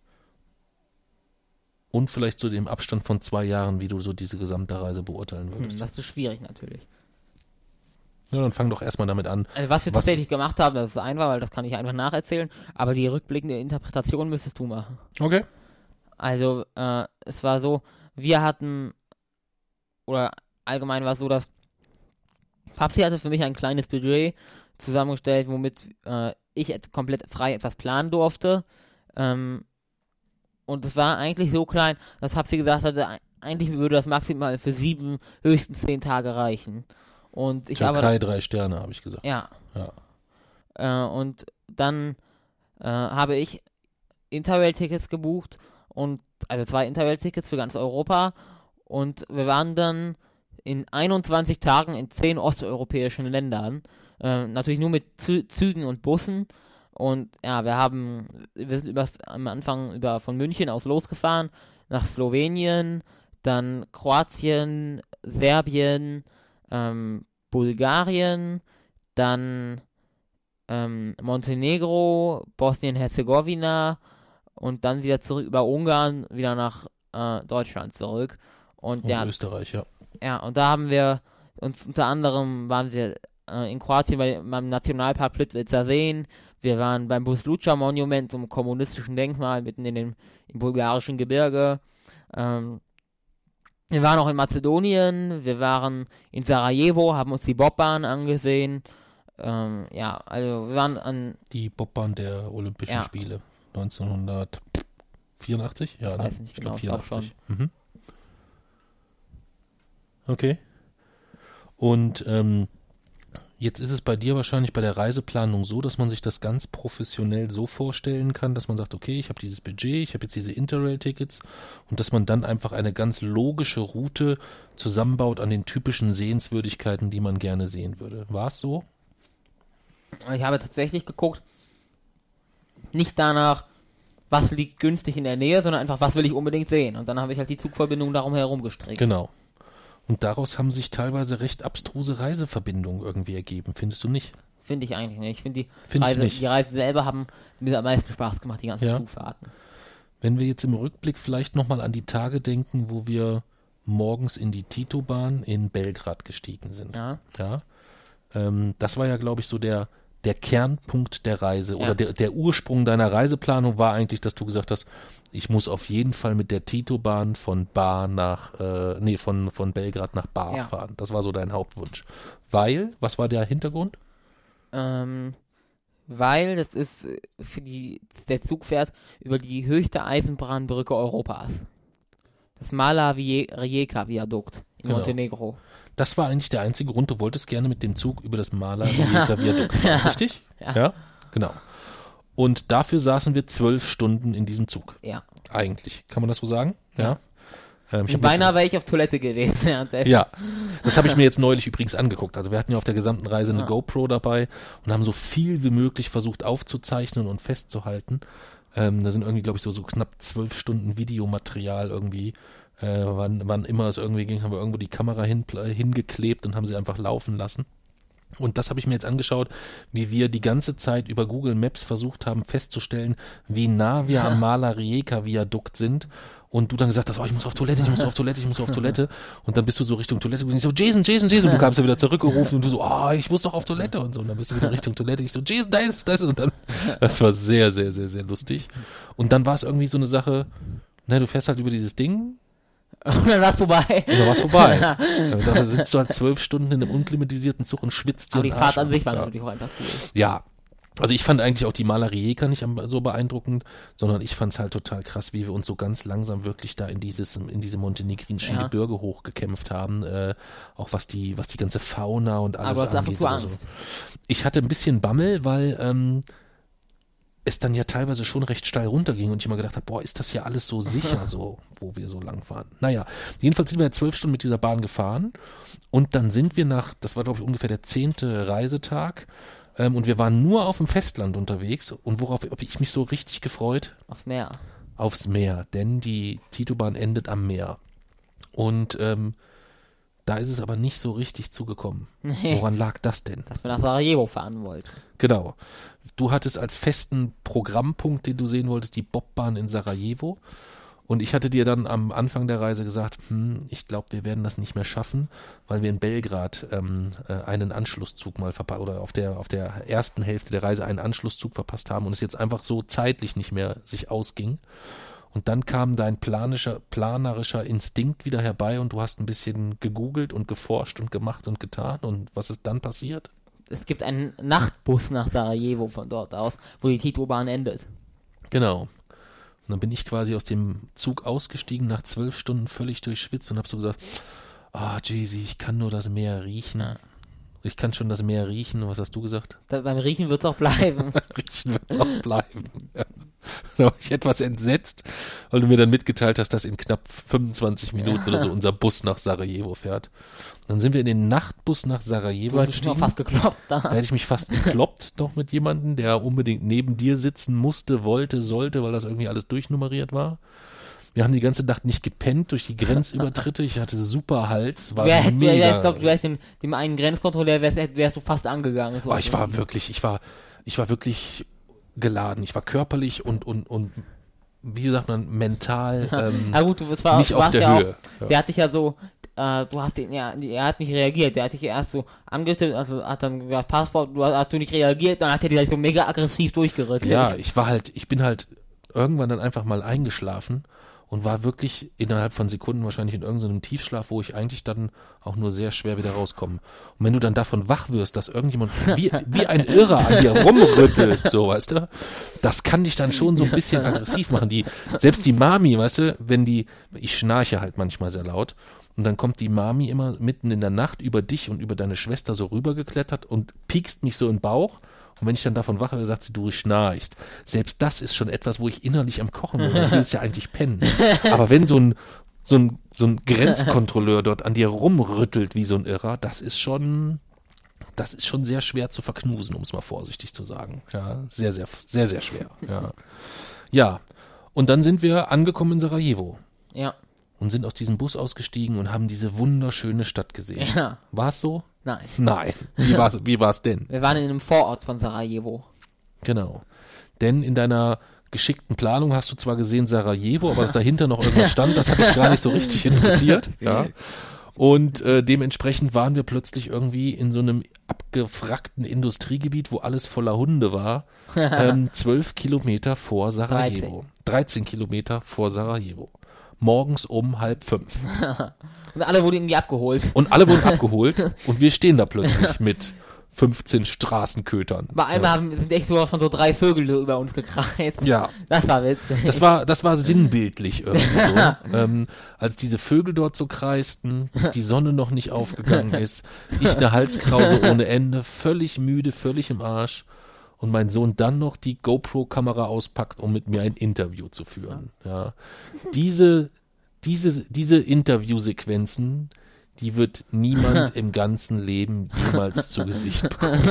und vielleicht so dem Abstand von zwei Jahren, wie du so diese gesamte Reise beurteilen würdest. Hm, das ist schwierig natürlich. Ja, dann fang doch erstmal damit an. Also was wir was tatsächlich gemacht haben, das ist einfach, weil das kann ich einfach nacherzählen, aber die rückblickende Interpretation müsstest du machen. Okay. Also, äh, es war so, wir hatten, oder allgemein war es so, dass Papsi hatte für mich ein kleines Budget zusammengestellt, womit äh, ich et- komplett frei etwas planen durfte. Ähm, und es war eigentlich so klein, dass Papsi gesagt hatte, e- eigentlich würde das maximal für sieben, höchstens zehn Tage reichen. Und ich Türkei habe drei Sterne, habe ich gesagt. ja. Ja. Äh, und dann äh, habe ich Interrail-Tickets gebucht und also zwei Interrail-Tickets für ganz Europa und wir waren dann in einundzwanzig Tagen in zehn osteuropäischen Ländern, äh, natürlich nur mit Zü- Zügen und Bussen und ja, wir haben, wir sind übers, am Anfang über von München aus losgefahren nach Slowenien, dann Kroatien, Serbien, ähm, Bulgarien, dann ähm, Montenegro, Bosnien-Herzegowina und dann wieder zurück über Ungarn, wieder nach äh, Deutschland zurück. Und, Und ja, Österreich, ja. ja, und da haben wir uns unter anderem waren wir äh, in Kroatien bei, beim Nationalpark Plitvicer Seen. Wir waren beim Buzlucha-Monument, so einem kommunistischen Denkmal mitten in dem im bulgarischen Gebirge. Ähm, wir waren auch in Mazedonien, wir waren in Sarajevo, haben uns die Bobbahn angesehen. Ähm, ja, also wir waren an... Die Bobbahn der Olympischen Ja. Spiele neunzehnhundertvierundachtzig? Ja, Ich ne? weiß nicht genau, glaub ich glaub vierundachtzig. Mhm. Okay. Und ähm, jetzt ist es bei dir wahrscheinlich bei der Reiseplanung so, dass man sich das ganz professionell so vorstellen kann, dass man sagt, okay, ich habe dieses Budget, ich habe jetzt diese Interrail-Tickets und dass man dann einfach eine ganz logische Route zusammenbaut an den typischen Sehenswürdigkeiten, die man gerne sehen würde. War es so? Ich habe tatsächlich geguckt, nicht danach, was liegt günstig in der Nähe, sondern einfach, was will ich unbedingt sehen. Und dann habe ich halt die Zugverbindung darum herum gestrickt. Genau. Und daraus haben sich teilweise recht abstruse Reiseverbindungen irgendwie ergeben, findest du nicht? Finde ich eigentlich nicht. Ich finde, die Findest du Reise, nicht? die Reisen selber haben mir am meisten Spaß gemacht, die ganzen Ja. Zugfahrten. Wenn wir jetzt im Rückblick vielleicht nochmal an die Tage denken, wo wir morgens in die Tito-Bahn in Belgrad gestiegen sind. Ja. Ja. Ähm, das war ja, glaube ich, so der, der Kernpunkt der Reise Ja. oder der, der Ursprung deiner Reiseplanung war eigentlich, dass du gesagt hast, ich muss auf jeden Fall mit der Tito-Bahn von Bar nach, äh, nee, von, von Belgrad nach Bar Ja. fahren. Das war so dein Hauptwunsch. Weil, was war der Hintergrund? Ähm, weil das ist äh, für die, der Zug fährt über die höchste Eisenbahnbrücke Europas. Das Mala Rijeka Viadukt. in Genau. Montenegro. Das war eigentlich der einzige Grund, du wolltest gerne mit dem Zug über das Mala-Rijeka-Viadukt fahren, richtig? Ja. Ja, genau. Und dafür saßen wir zwölf Stunden in diesem Zug. Ja. Eigentlich. Kann man das so sagen? Ja. Ähm, ich Und hab beinahe jetzt, wäre ich auf Toilette gewesen. Ja, sehr ja, das habe ich mir jetzt neulich übrigens angeguckt. Also wir hatten ja auf der gesamten Reise eine Ja. GoPro dabei und haben so viel wie möglich versucht aufzuzeichnen und festzuhalten. Ähm, da sind irgendwie, glaube ich, so, so knapp zwölf Stunden Videomaterial irgendwie. Äh, wann, wann immer es irgendwie ging, haben wir irgendwo die Kamera hin, hingeklebt und haben sie einfach laufen lassen. Und das habe ich mir jetzt angeschaut, wie wir die ganze Zeit über Google Maps versucht haben festzustellen, wie nah wir am Mala-Rijeka-Viadukt sind. Und du dann gesagt hast, oh, ich muss auf Toilette, ich muss auf Toilette, ich muss auf Toilette. Und dann bist du so Richtung Toilette und ich so, Jason, Jason, Jason. Und du kamst ja wieder zurückgerufen und du so, ah, oh, ich muss doch auf Toilette und so. Und dann bist du wieder Richtung Toilette. Ich so, Jason, da ist es, da ist es. Und dann, das war sehr, sehr, sehr, sehr lustig. Und dann war es irgendwie so eine Sache, na, du fährst halt über dieses Ding. Und dann war's vorbei. Und dann war's vorbei. Da sitzt du halt zwölf Stunden in einem unklimatisierten Zug und schwitzt dir Aber die den Fahrt Arsch an ab. sich war Ja. natürlich auch einfach cool. Ja, also ich fand eigentlich auch die Mala-Rijeka nicht am- so beeindruckend, sondern ich fand es halt total krass, wie wir uns so ganz langsam wirklich da in dieses, in diese montenegrinischen Ja. Gebirge hochgekämpft haben, äh, auch was die, was die ganze Fauna und alles Aber du hast ab und angeht zu oder Angst. so. Ich hatte ein bisschen Bammel, weil ähm, es dann ja teilweise schon recht steil runterging und ich immer gedacht habe, boah, ist das hier alles so sicher, so, wo wir so lang fahren. Naja, jedenfalls sind wir ja zwölf Stunden mit dieser Bahn gefahren und dann sind wir nach, das war glaube ich ungefähr der zehnte Reisetag, ähm, und wir waren nur auf dem Festland unterwegs und worauf habe ich mich so richtig gefreut? Auf Meer. Aufs Meer, denn die Titobahn endet am Meer. Und ähm, da ist es aber nicht so richtig zugekommen. Nee. Woran lag das denn? Dass wir nach Sarajevo fahren wollten. Genau. Du hattest als festen Programmpunkt, den du sehen wolltest, die Bobbahn in Sarajevo. Und ich hatte dir dann am Anfang der Reise gesagt, hm, ich glaube, wir werden das nicht mehr schaffen, weil wir in Belgrad ähm, äh, einen Anschlusszug mal verpasst oder auf der auf der ersten Hälfte der Reise einen Anschlusszug verpasst haben und es jetzt einfach so zeitlich nicht mehr sich ausging. Und dann kam dein planischer, planerischer Instinkt wieder herbei und du hast ein bisschen gegoogelt und geforscht und gemacht und getan. Und was ist dann passiert? Es gibt einen Nachtbus nach Sarajevo von dort aus, wo die Titobahn endet. Genau. Und dann bin ich quasi aus dem Zug ausgestiegen, nach zwölf Stunden völlig durchschwitzt und habe so gesagt, ah, Jay-Z, ich kann nur das Meer riechen. Ja. Ich kann schon das Meer riechen. Was hast du gesagt? Da, beim Riechen wird's auch bleiben. Riechen wird es auch bleiben. Ja. Da war ich etwas entsetzt, weil du mir dann mitgeteilt hast, dass in knapp fünfundzwanzig Minuten oder so unser Bus nach Sarajevo fährt. Dann sind wir in den Nachtbus nach Sarajevo Du hast dich noch gestiegen. fast gekloppt Da da. hätte ich mich fast gekloppt noch mit jemandem, der unbedingt neben dir sitzen musste, wollte, sollte, weil das irgendwie alles durchnummeriert war. Wir haben die ganze Nacht nicht gepennt durch die Grenzübertritte. Ich hatte super Hals, war Du wär, du mega. wär, ich glaube, du wärst dem, dem einen Grenzkontrolleur wärst, wärst du fast angegangen. So Oh, ich war wirklich, ich war, ich war wirklich geladen. Ich war körperlich und und und wie sagt man mental ähm, ja gut, du, es war, nicht du auf warst der ja Höhe. Auch, Ja. Der hat dich ja so, äh, du hast den, ja, er hat nicht reagiert. Der hat dich erst so angetippt, also hat dann gesagt, Passport, du hast, hast du nicht reagiert, dann hat er dich so mega aggressiv durchgerückt. Ja, ich war halt, ich bin halt irgendwann dann einfach mal eingeschlafen und war wirklich innerhalb von Sekunden wahrscheinlich in irgendeinem Tiefschlaf, wo ich eigentlich dann auch nur sehr schwer wieder rauskomme. Und wenn du dann davon wach wirst, dass irgendjemand wie, wie ein Irrer an dir rumrüttelt, so, weißt du, das kann dich dann schon so ein bisschen aggressiv machen. Die, selbst die Mami, weißt du, wenn die, ich schnarche halt manchmal sehr laut, und dann kommt die Mami immer mitten in der Nacht über dich und über deine Schwester so rübergeklettert und piekst mich so in den Bauch. Und wenn ich dann davon wache, sagt sie, du schnarchst. Selbst das ist schon etwas, wo ich innerlich am Kochen bin. Du willst ja eigentlich pennen. Aber wenn so ein, so ein, so ein Grenzkontrolleur dort an dir rumrüttelt wie so ein Irrer, das ist schon, das ist schon sehr schwer zu verknusen, um es mal vorsichtig zu sagen. Ja, sehr, sehr, sehr, sehr schwer. Ja. Ja. Und dann sind wir angekommen in Sarajevo. Ja. Und sind aus diesem Bus ausgestiegen und haben diese wunderschöne Stadt gesehen. Ja. War es so? Nein. Nein. Wie war es wie war's denn? Wir waren in einem Vorort von Sarajevo. Genau. Denn in deiner geschickten Planung hast du zwar gesehen Sarajevo, aber dass dahinter noch irgendwas stand, das hat dich gar nicht so richtig interessiert. Ja. Und äh, dementsprechend waren wir plötzlich irgendwie in so einem abgefrackten Industriegebiet, wo alles voller Hunde war, ähm, zwölf Kilometer vor Sarajevo. dreizehn Kilometer vor Sarajevo. Morgens um halb fünf. Und alle wurden irgendwie abgeholt. Und alle wurden abgeholt und wir stehen da plötzlich mit fünfzehn Straßenkötern. Bei einmal haben, sind echt so von so drei Vögel über uns gekreist. Ja. Das war witzig. Das war, das war sinnbildlich irgendwie so. ähm, als diese Vögel dort so kreisten, die Sonne noch nicht aufgegangen ist, ich eine Halskrause ohne Ende, völlig müde, völlig im Arsch und mein Sohn dann noch die GoPro-Kamera auspackt, um mit mir ein Interview zu führen. Ja. Diese, diese, diese Interviewsequenzen, die wird niemand im ganzen Leben jemals zu Gesicht bekommen.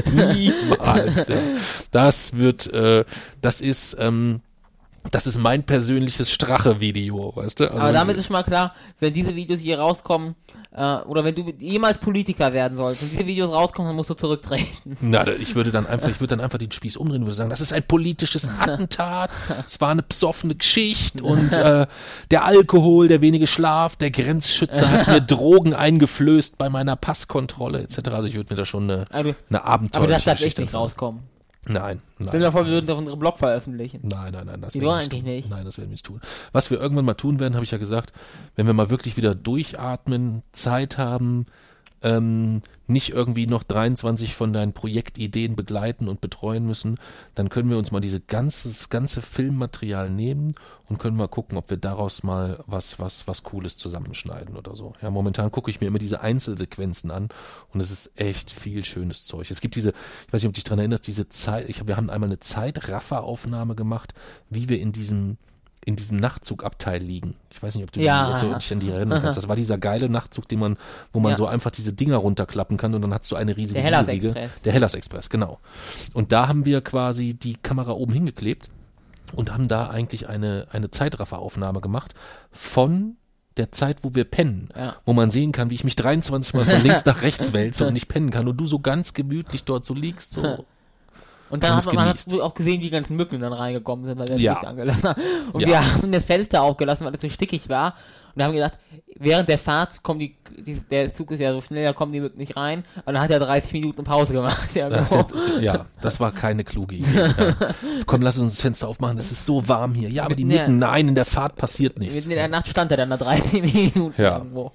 Niemals. Ja. Das wird, äh, das ist, ähm, das ist mein persönliches Strache-Video, weißt du? Also, aber damit ist schon mal klar, wenn diese Videos hier rauskommen, äh, oder wenn du jemals Politiker werden sollst und diese Videos rauskommen, dann musst du zurücktreten. Na, ich würde dann einfach, ich würde dann einfach den Spieß umdrehen und würde sagen, das ist ein politisches Attentat, es war eine besoffene Geschichte und äh, der Alkohol, der wenige Schlaf, der Grenzschützer hat mir Drogen eingeflößt bei meiner Passkontrolle et cetera. Also ich würde mir da schon eine, Also, eine abenteuerliche aber das darf echt Geschichte nicht machen. rauskommen. Nein, nein. Stell dir vor, wir würden das auf unserem Blog veröffentlichen. Nein, nein, nein, das Die werden wir wollen nicht eigentlich tun. nicht. Nein, das werden wir nicht tun. Was wir irgendwann mal tun werden, habe ich ja gesagt, wenn wir mal wirklich wieder durchatmen, Zeit haben, ähm, nicht irgendwie noch dreiundzwanzig von deinen Projektideen begleiten und betreuen müssen, dann können wir uns mal diese ganzes, ganze Filmmaterial nehmen und können mal gucken, ob wir daraus mal was, was, was Cooles zusammenschneiden oder so. Ja, momentan gucke ich mir immer diese Einzelsequenzen an und es ist echt viel schönes Zeug. Es gibt diese, ich weiß nicht, ob du dich daran erinnerst, diese Zeit, ich, wir haben einmal eine Zeitrafferaufnahme gemacht, wie wir in diesem in diesem Nachtzugabteil liegen. Ich weiß nicht, ob du, Ja. die, ob du dich an die erinnern kannst. Das war dieser geile Nachtzug, den man, wo man Ja. so einfach diese Dinger runterklappen kann und dann hast du eine riesige Der Hellas Videowiege. Express. Der Hellas Express, genau. Und da haben wir quasi die Kamera oben hingeklebt und haben da eigentlich eine, eine Zeitrafferaufnahme gemacht von der Zeit, wo wir pennen, Ja. wo man sehen kann, wie ich mich dreiundzwanzig Mal von links nach rechts wälze und nicht pennen kann und du so ganz gemütlich dort so liegst, so. Und dann Und hat es man, man hat genießt. so auch gesehen, wie die ganzen Mücken dann reingekommen sind, weil wir das Ja. Licht angelassen haben. Und Ja. wir haben das Fenster aufgelassen, weil es so stickig war. Und da haben wir gedacht, während der Fahrt kommen die, die, der Zug ist ja so schnell, da kommen die Mücken nicht rein. Und dann hat er dreißig Minuten Pause gemacht. Ja, Das, genau. das, ja, das war keine kluge Idee. Ja. Komm, lass uns das Fenster aufmachen, es ist so warm hier. Ja, aber die Mücken, nein, in der Fahrt passiert nichts. Mitten in der Nacht stand er dann da dreißig Minuten Ja. irgendwo.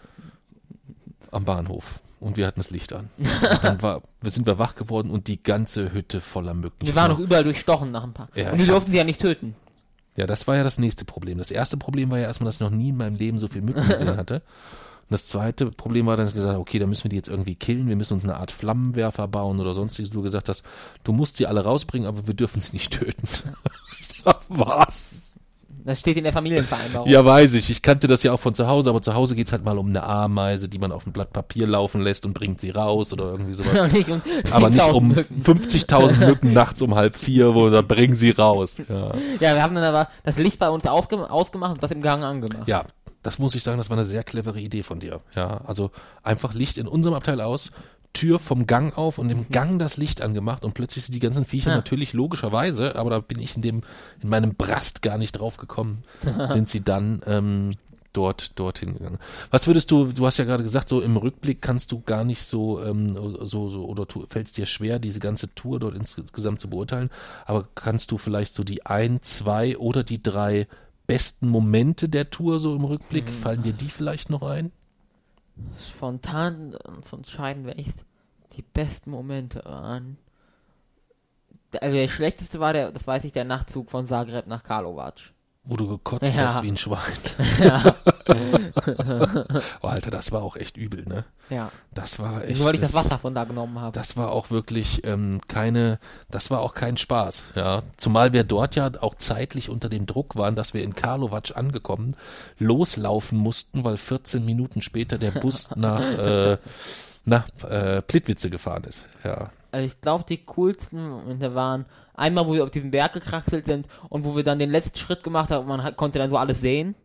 Am Bahnhof. Und wir hatten das Licht an. Und dann war, sind wir wach geworden und die ganze Hütte voller Mücken. Wir waren noch überall durchstochen nach ein paar. Ja, und die ich hab- durften sie ja nicht töten. Ja, das war ja das nächste Problem. Das erste Problem war ja erstmal, dass ich noch nie in meinem Leben so viel Mücken gesehen hatte. Und das zweite Problem war dann, dass ich gesagt habe, okay, da müssen wir die jetzt irgendwie killen, wir müssen uns eine Art Flammenwerfer bauen oder sonstiges. Du gesagt hast, du musst sie alle rausbringen, aber wir dürfen sie nicht töten. Ich sag, was? Das steht in der Familienvereinbarung. Ja, weiß ich. Ich kannte das ja auch von zu Hause, aber zu Hause geht's halt mal um eine Ameise, die man auf ein Blatt Papier laufen lässt und bringt sie raus oder irgendwie sowas. nicht um Aber nicht um Mücken. fünfzigtausend Mücken nachts um halb vier, wo da bringen sie raus. Ja. Ja, wir haben dann aber das Licht bei uns aufge- ausgemacht und das im Gang angemacht. Ja, das muss ich sagen, das war eine sehr clevere Idee von dir. Ja, also einfach Licht in unserem Abteil aus, Tür vom Gang auf und im Gang das Licht angemacht und plötzlich sind die ganzen Viecher Ja. natürlich logischerweise, aber da bin ich in dem, in meinem Brast gar nicht drauf gekommen, sind sie dann ähm, dort, dorthin gegangen. Was würdest du, du hast ja gerade gesagt, so im Rückblick kannst du gar nicht so, ähm, so, so, oder tu, fällt es dir schwer, diese ganze Tour dort insgesamt zu beurteilen, aber kannst du vielleicht so die ein, zwei oder die drei besten Momente der Tour so im Rückblick, fallen dir die vielleicht noch ein? Spontan äh, zu entscheiden, welches die besten Momente waren. Also der schlechteste war der, das weiß ich, der Nachtzug von Zagreb nach Karlovac. Wo du gekotzt Ja. hast wie ein Schwein. Ja, Oh, Alter, das war auch echt übel, ne? ja. Das war echt. Nur weil ich das Wasser von da genommen habe. Das war auch wirklich ähm, keine, das war auch kein Spaß, ja. Zumal wir dort ja auch zeitlich unter dem Druck waren, dass wir in Karlovac angekommen, loslaufen mussten, weil vierzehn Minuten später der Bus nach, äh, nach äh, Plitvice gefahren ist, ja. Also ich glaube, die coolsten Momente waren einmal, wo wir auf diesen Berg gekraxelt sind und wo wir dann den letzten Schritt gemacht haben und man hat, konnte dann so alles sehen.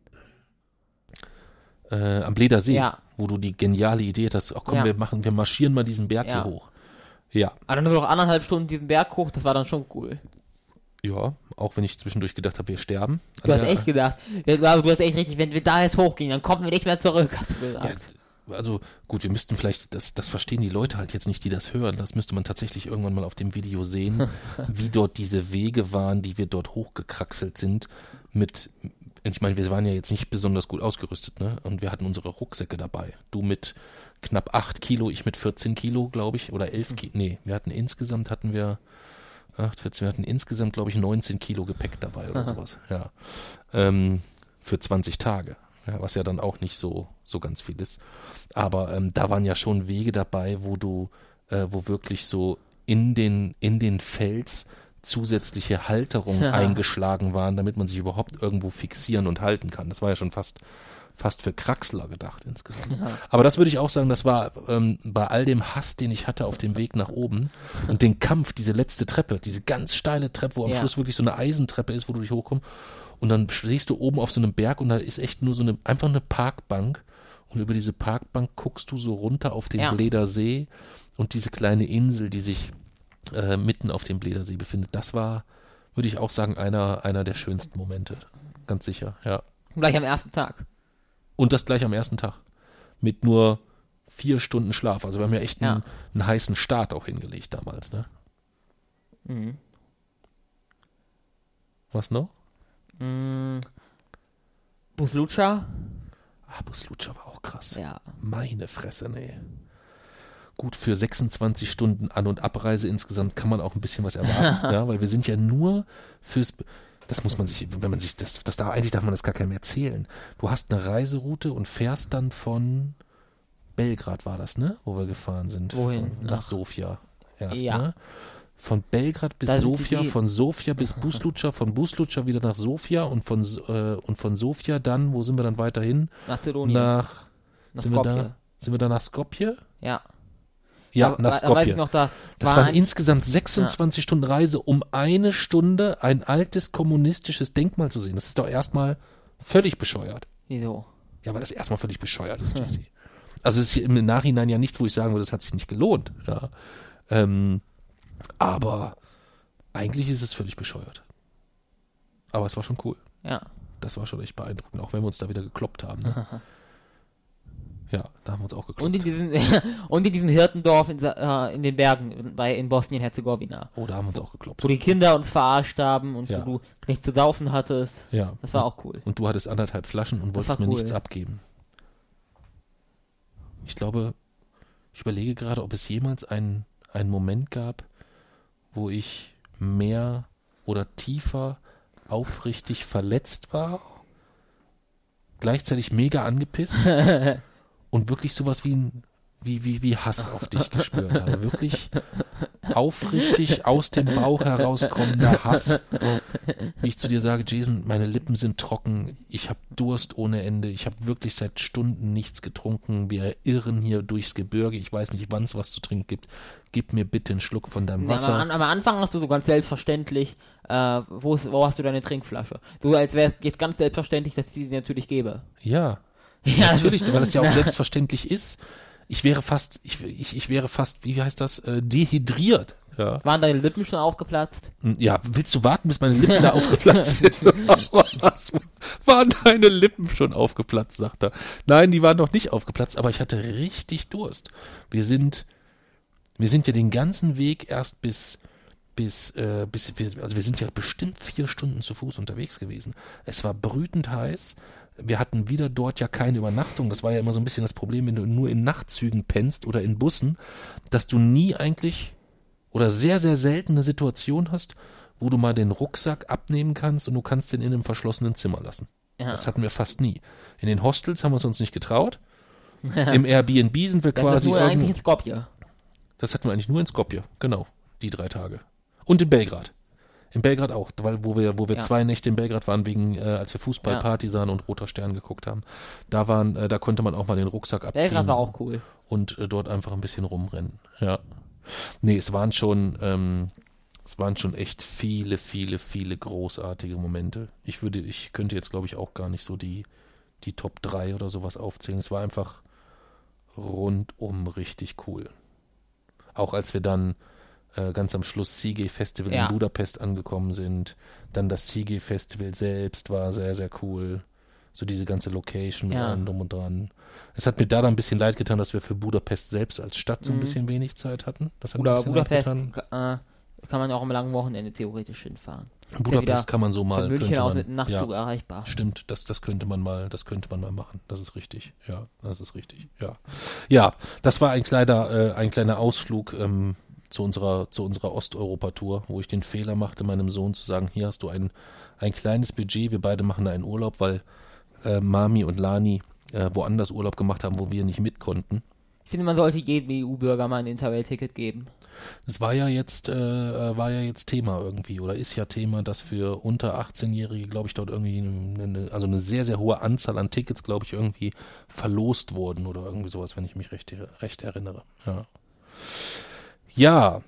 Äh, am Bleder See, Ja. wo du die geniale Idee hast, ach komm, Ja. wir machen, wir marschieren mal diesen Berg Ja. hier hoch. Ja. Aber dann nur noch anderthalb Stunden diesen Berg hoch, das war dann schon cool. Ja, auch wenn ich zwischendurch gedacht habe, wir sterben. Du hast Ja, echt gedacht, ja, du hast- du hast echt richtig, wenn wir da jetzt hochgehen, dann kommen wir nicht mehr zurück, hast du Ja, gesagt. also gut, wir müssten vielleicht, das, das verstehen die Leute halt jetzt nicht, die das hören. Das müsste man tatsächlich irgendwann mal auf dem Video sehen, wie dort diese Wege waren, die wir dort hochgekraxelt sind. Mit, ich meine, wir waren ja jetzt nicht besonders gut ausgerüstet, ne? Und wir hatten unsere Rucksäcke dabei. Du mit knapp acht Kilo, ich mit vierzehn Kilo, glaube ich, oder elf Kilo, nee, wir hatten insgesamt, hatten wir acht, vierzehn, wir hatten insgesamt, glaube ich, neunzehn Kilo Gepäck dabei oder Aha. sowas, ja, ähm, für zwanzig Tage, ja, was ja dann auch nicht so, so ganz viel ist, aber ähm, da waren ja schon Wege dabei, wo du, äh, wo wirklich so in den, in den Fels zusätzliche Halterungen Ja. eingeschlagen waren, damit man sich überhaupt irgendwo fixieren und halten kann. Das war ja schon fast fast für Kraxler gedacht insgesamt. Ja. Aber das würde ich auch sagen, das war ähm, bei all dem Hass, den ich hatte auf dem Weg nach oben und den Kampf, diese letzte Treppe, diese ganz steile Treppe, wo am Ja. Schluss wirklich so eine Eisentreppe ist, wo du dich hochkommst und dann stehst du oben auf so einem Berg und da ist echt nur so eine, einfach eine Parkbank und über diese Parkbank guckst du so runter auf den Ja. Bleder See und diese kleine Insel, die sich äh, mitten auf dem Bleder See befindet. Das war, würde ich auch sagen, einer, einer der schönsten Momente. Ganz sicher, ja. Gleich am ersten Tag. Und das gleich am ersten Tag. Mit nur vier Stunden Schlaf. Also wir haben ja echt Ja. einen, einen heißen Start auch hingelegt damals, ne? Mhm. Was noch? Mhm. Buslucha? Ah, Buslucha war auch krass. Ja. Meine Fresse, nee. Gut, für sechsundzwanzig Stunden An- und Abreise insgesamt kann man auch ein bisschen was erwarten, ja, weil wir sind ja nur fürs, das muss man sich, wenn man sich, das, das darf, eigentlich darf man das gar keinem erzählen. Du hast eine Reiseroute und fährst dann von Belgrad war das, ne, wo wir gefahren sind. Wohin? Von, nach, nach Sofia erst, Ja. ne? Von Belgrad bis Da sind Sofia, sie- von Sofia bis Buslucha, von Buslucha wieder nach Sofia und von, äh, und von Sofia dann, wo sind wir dann weiterhin? Mazedonien. Nach, Nach sind wir Skopje. da, sind wir da nach Skopje? Ja. Ja, da, nach da, da weiß ich Skopje. noch, da Das waren ein- insgesamt sechsundzwanzig Stunden Reise, um eine Stunde ein altes kommunistisches Denkmal zu sehen. Das ist doch erstmal völlig bescheuert. Wieso? Ja, weil das erstmal völlig bescheuert ist, Jesse. Also es ist hier im Nachhinein ja nichts, wo ich sagen würde, das hat sich nicht gelohnt. Ja. Ähm, aber eigentlich ist es völlig bescheuert. Aber es war schon cool. Ja. Das war schon echt beeindruckend, auch wenn wir uns da wieder gekloppt haben. Ne? Ja, da haben wir uns auch gekloppt. Und in diesem und in diesem Hirtendorf in, Sa- äh, in den Bergen bei in Bosnien-Herzegowina, Oh, da haben wir uns auch gekloppt. wo die Kinder uns verarscht haben und Ja. wo du nichts zu saufen hattest. Ja. Das war auch cool. Und du hattest anderthalb Flaschen und Das wolltest war mir cool. nichts abgeben. Ich glaube, ich überlege gerade, ob es jemals einen, einen Moment gab, wo ich mehr oder tiefer aufrichtig verletzt war, gleichzeitig mega angepisst und wirklich sowas wie ein wie, wie, wie Hass auf dich gespürt habe. Wirklich aufrichtig aus dem Bauch herauskommender Hass. Wie ich zu dir sage, Jason, meine Lippen sind trocken, ich habe Durst ohne Ende, ich habe wirklich seit Stunden nichts getrunken, wir irren hier durchs Gebirge, ich weiß nicht, wann es was zu trinken gibt. Gib mir bitte einen Schluck von deinem Na, Wasser. am, am Anfang hast du so ganz selbstverständlich, äh, wo, ist, wo hast du deine Trinkflasche? So als wäre jetzt ganz selbstverständlich, dass ich die dir natürlich gebe. Ja, Ja, natürlich, weil es ja auch selbstverständlich ist. Ich wäre fast, ich, ich, ich wäre fast, wie heißt das, äh, dehydriert. Ja. Waren deine Lippen schon aufgeplatzt? Ja, willst du warten, bis meine Lippen da aufgeplatzt sind? Was? Waren deine Lippen schon aufgeplatzt, sagt er. Nein, die waren noch nicht aufgeplatzt, aber ich hatte richtig Durst. Wir sind, wir sind ja den ganzen Weg erst bis, bis, äh, bis wir, also wir sind ja bestimmt vier Stunden zu Fuß unterwegs gewesen. Es war brütend heiß. Wir hatten wieder dort ja keine Übernachtung. Das war ja immer so ein bisschen das Problem, wenn du nur in Nachtzügen pennst oder in Bussen, dass du nie eigentlich oder sehr, sehr selten eine Situation hast, wo du mal den Rucksack abnehmen kannst und du kannst den in einem verschlossenen Zimmer lassen. Ja. Das hatten wir fast nie. In den Hostels haben wir es uns nicht getraut. Im Airbnb sind wir Das ist quasi nur irgend- eigentlich in Skopje. Das hatten wir eigentlich nur in Skopje, genau, die drei Tage. Und in Belgrad. In Belgrad auch, weil wo wir, wo wir Ja. zwei Nächte in Belgrad waren, wegen, äh, als wir Fußball, Ja. Partisan und Roter Stern geguckt haben. Da waren, äh, da konnte man auch mal den Rucksack abziehen. Belgrad war auch cool. Und äh, dort einfach ein bisschen rumrennen. Ja. Nee, es waren schon, ähm, es waren schon echt viele, viele, viele großartige Momente. Ich würde, ich könnte jetzt, glaube ich, auch gar nicht so die, die Top drei oder sowas aufzählen. Es war einfach rundum richtig cool. Auch als wir dann äh, ganz am Schluss Sigay Festival Ja. in Budapest angekommen sind. Dann das Sigay Festival selbst war sehr, sehr cool. So diese ganze Location mit Ja. allem drum und dran. Es hat mir da dann ein bisschen leid getan, dass wir für Budapest selbst als Stadt so ein Mhm. bisschen wenig Zeit hatten. Das hat mir ein Oder bisschen Budapest leid getan. äh, kann man auch am langen Wochenende theoretisch hinfahren. Budapest kann man so mal. Von München könnte aus man, mit einem Nachtzug ja, erreichbar. Stimmt, das, das könnte man mal, das könnte man mal machen. Das ist richtig. Ja, das ist richtig. Ja, ja, das war ein kleiner, äh, ein kleiner Ausflug ähm, zu unserer, zu unserer Osteuropa-Tour, wo ich den Fehler machte, meinem Sohn zu sagen: Hier hast du ein, ein kleines Budget. Wir beide machen da einen Urlaub, weil äh, Mami und Lani äh, woanders Urlaub gemacht haben, wo wir nicht mit konnten. Ich finde, man sollte jedem E U-Bürger mal ein Interrail-Ticket geben. Das war ja jetzt, äh, war ja jetzt Thema irgendwie, oder ist ja Thema, dass für unter achtzehnjährige, glaube ich, dort irgendwie eine, also eine sehr, sehr hohe Anzahl an Tickets, glaube ich, irgendwie verlost wurden oder irgendwie sowas, wenn ich mich recht, recht erinnere. Ja. Ja,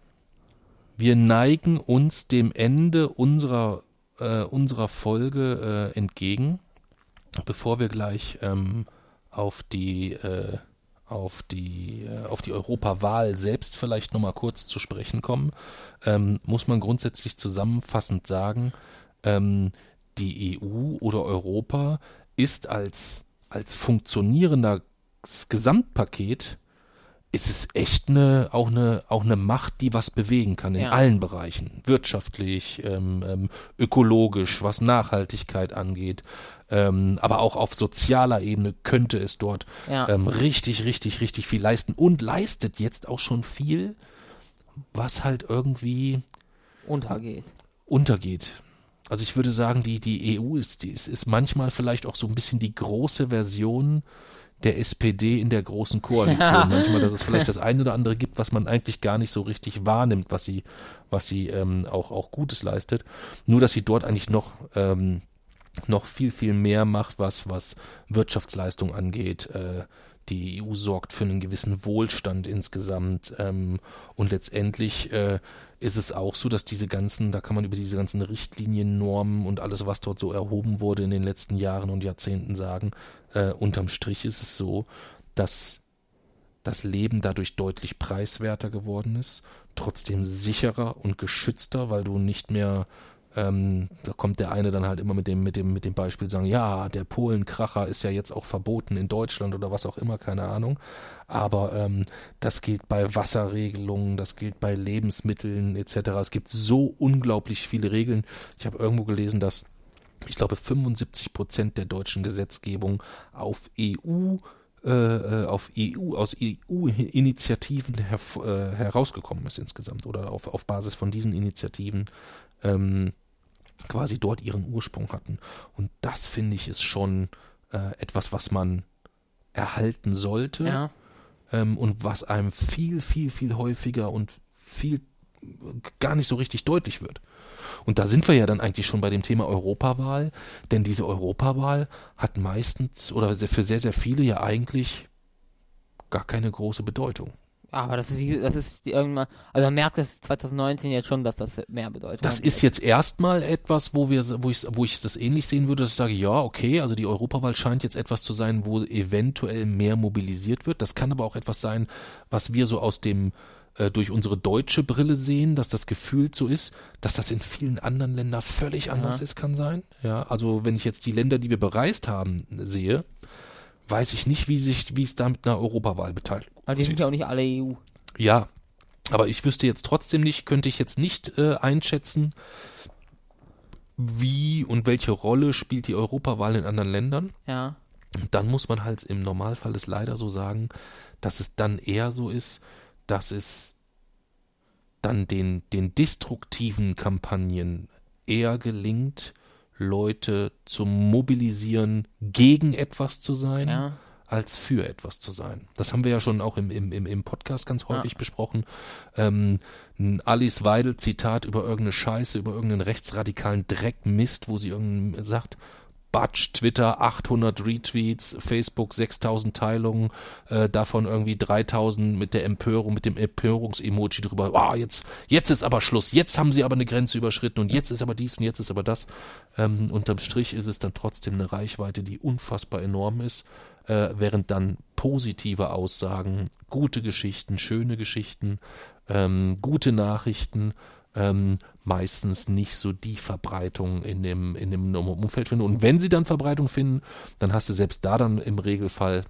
wir neigen uns dem Ende unserer, äh, unserer Folge äh, entgegen, bevor wir gleich ähm, auf die äh, auf die äh, auf die Europawahl selbst vielleicht nochmal kurz zu sprechen kommen, ähm, muss man grundsätzlich zusammenfassend sagen, ähm, die E U oder Europa ist als als funktionierendes Gesamtpaket, ist es echt eine auch eine auch eine Macht, die was bewegen kann in Ja. allen Bereichen, wirtschaftlich, ähm, ähm, ökologisch, was Nachhaltigkeit angeht, ähm, aber auch auf sozialer Ebene könnte es dort Ja. ähm, richtig, richtig, richtig viel leisten und leistet jetzt auch schon viel, was halt irgendwie Untergeht. untergeht. Also ich würde sagen, die die E U ist, die ist, ist manchmal vielleicht auch so ein bisschen die große Version der S P D in der großen Koalition. Ja. Manchmal, dass es vielleicht das eine oder andere gibt, was man eigentlich gar nicht so richtig wahrnimmt, was sie, was sie ähm, auch auch Gutes leistet. Nur, dass sie dort eigentlich noch ähm, noch viel viel mehr macht, was was Wirtschaftsleistung angeht. Äh, die E U sorgt für einen gewissen Wohlstand insgesamt ähm, und letztendlich äh, ist es auch so, dass diese ganzen, da kann man über diese ganzen Richtlinien, Normen und alles, was dort so erhoben wurde in den letzten Jahren und Jahrzehnten sagen, äh, unterm Strich ist es so, dass das Leben dadurch deutlich preiswerter geworden ist, trotzdem sicherer und geschützter, weil du nicht mehr, ähm, da kommt der eine dann halt immer mit dem, mit dem, mit dem Beispiel sagen, ja, der Polenkracher ist ja jetzt auch verboten in Deutschland oder was auch immer, keine Ahnung. Aber ähm, das gilt bei Wasserregelungen, das gilt bei Lebensmitteln et cetera. Es gibt so unglaublich viele Regeln. Ich habe irgendwo gelesen, dass ich glaube fünfundsiebzig Prozent der deutschen Gesetzgebung auf E U äh, auf E U aus E U-Initiativen her, äh, herausgekommen ist insgesamt oder auf auf Basis von diesen Initiativen ähm, quasi dort ihren Ursprung hatten. Und das finde ich ist schon äh, etwas, was man erhalten sollte. Ja. Ähm, und was einem viel, viel, viel häufiger und viel gar nicht so richtig deutlich wird. Und da sind wir ja dann eigentlich schon bei dem Thema Europawahl, denn diese Europawahl hat meistens oder für sehr, sehr viele ja eigentlich gar keine große Bedeutung. Aber das ist, wie- das ist die irgendwann, also man merkt es zwanzig neunzehn jetzt schon, dass das mehr Bedeutung Das hat. ist jetzt erstmal etwas, wo wir, wo ich, wo ich das ähnlich sehen würde, dass ich sage, ja, okay, also die Europawahl scheint jetzt etwas zu sein, wo eventuell mehr mobilisiert wird. Das kann aber auch etwas sein, was wir so aus dem, äh, durch unsere deutsche Brille sehen, dass das gefühlt so ist, dass das in vielen anderen Ländern völlig anders Ja. ist, kann sein. Ja, also wenn ich jetzt die Länder, die wir bereist haben, sehe, weiß ich nicht, wie sich, wie es da mit einer Europawahl beteiligt. Weil die sind ja auch nicht alle E U. Ja, aber ich wüsste jetzt trotzdem nicht, könnte ich jetzt nicht äh, einschätzen, wie und welche Rolle spielt die Europawahl in anderen Ländern. Ja. Und dann muss man halt im Normalfall es leider so sagen, dass es dann eher so ist, dass es dann den, den destruktiven Kampagnen eher gelingt, Leute zu mobilisieren, gegen etwas zu sein, Ja. als für etwas zu sein. Das haben wir ja schon auch im, im, im im Podcast ganz häufig Ja. besprochen. Ähm, ein Alice Weidel Zitat über irgendeine Scheiße, über irgendeinen rechtsradikalen Dreckmist, wo sie irgendein sagt, Batsch, Twitter achthundert Retweets, Facebook sechstausend Teilungen, äh, davon irgendwie dreitausend mit der Empörung, mit dem Empörungs-Emoji drüber. Ah, jetzt, jetzt ist aber Schluss. Jetzt haben sie aber eine Grenze überschritten und jetzt ist aber dies und jetzt ist aber das. Ähm, unterm Strich ist es dann trotzdem eine Reichweite, die unfassbar enorm ist, äh, während dann positive Aussagen, gute Geschichten, schöne Geschichten, ähm, gute Nachrichten ähm, meistens nicht so die Verbreitung in dem, in dem Umfeld finden. Und wenn sie dann Verbreitung finden, dann hast du selbst da dann im Regelfall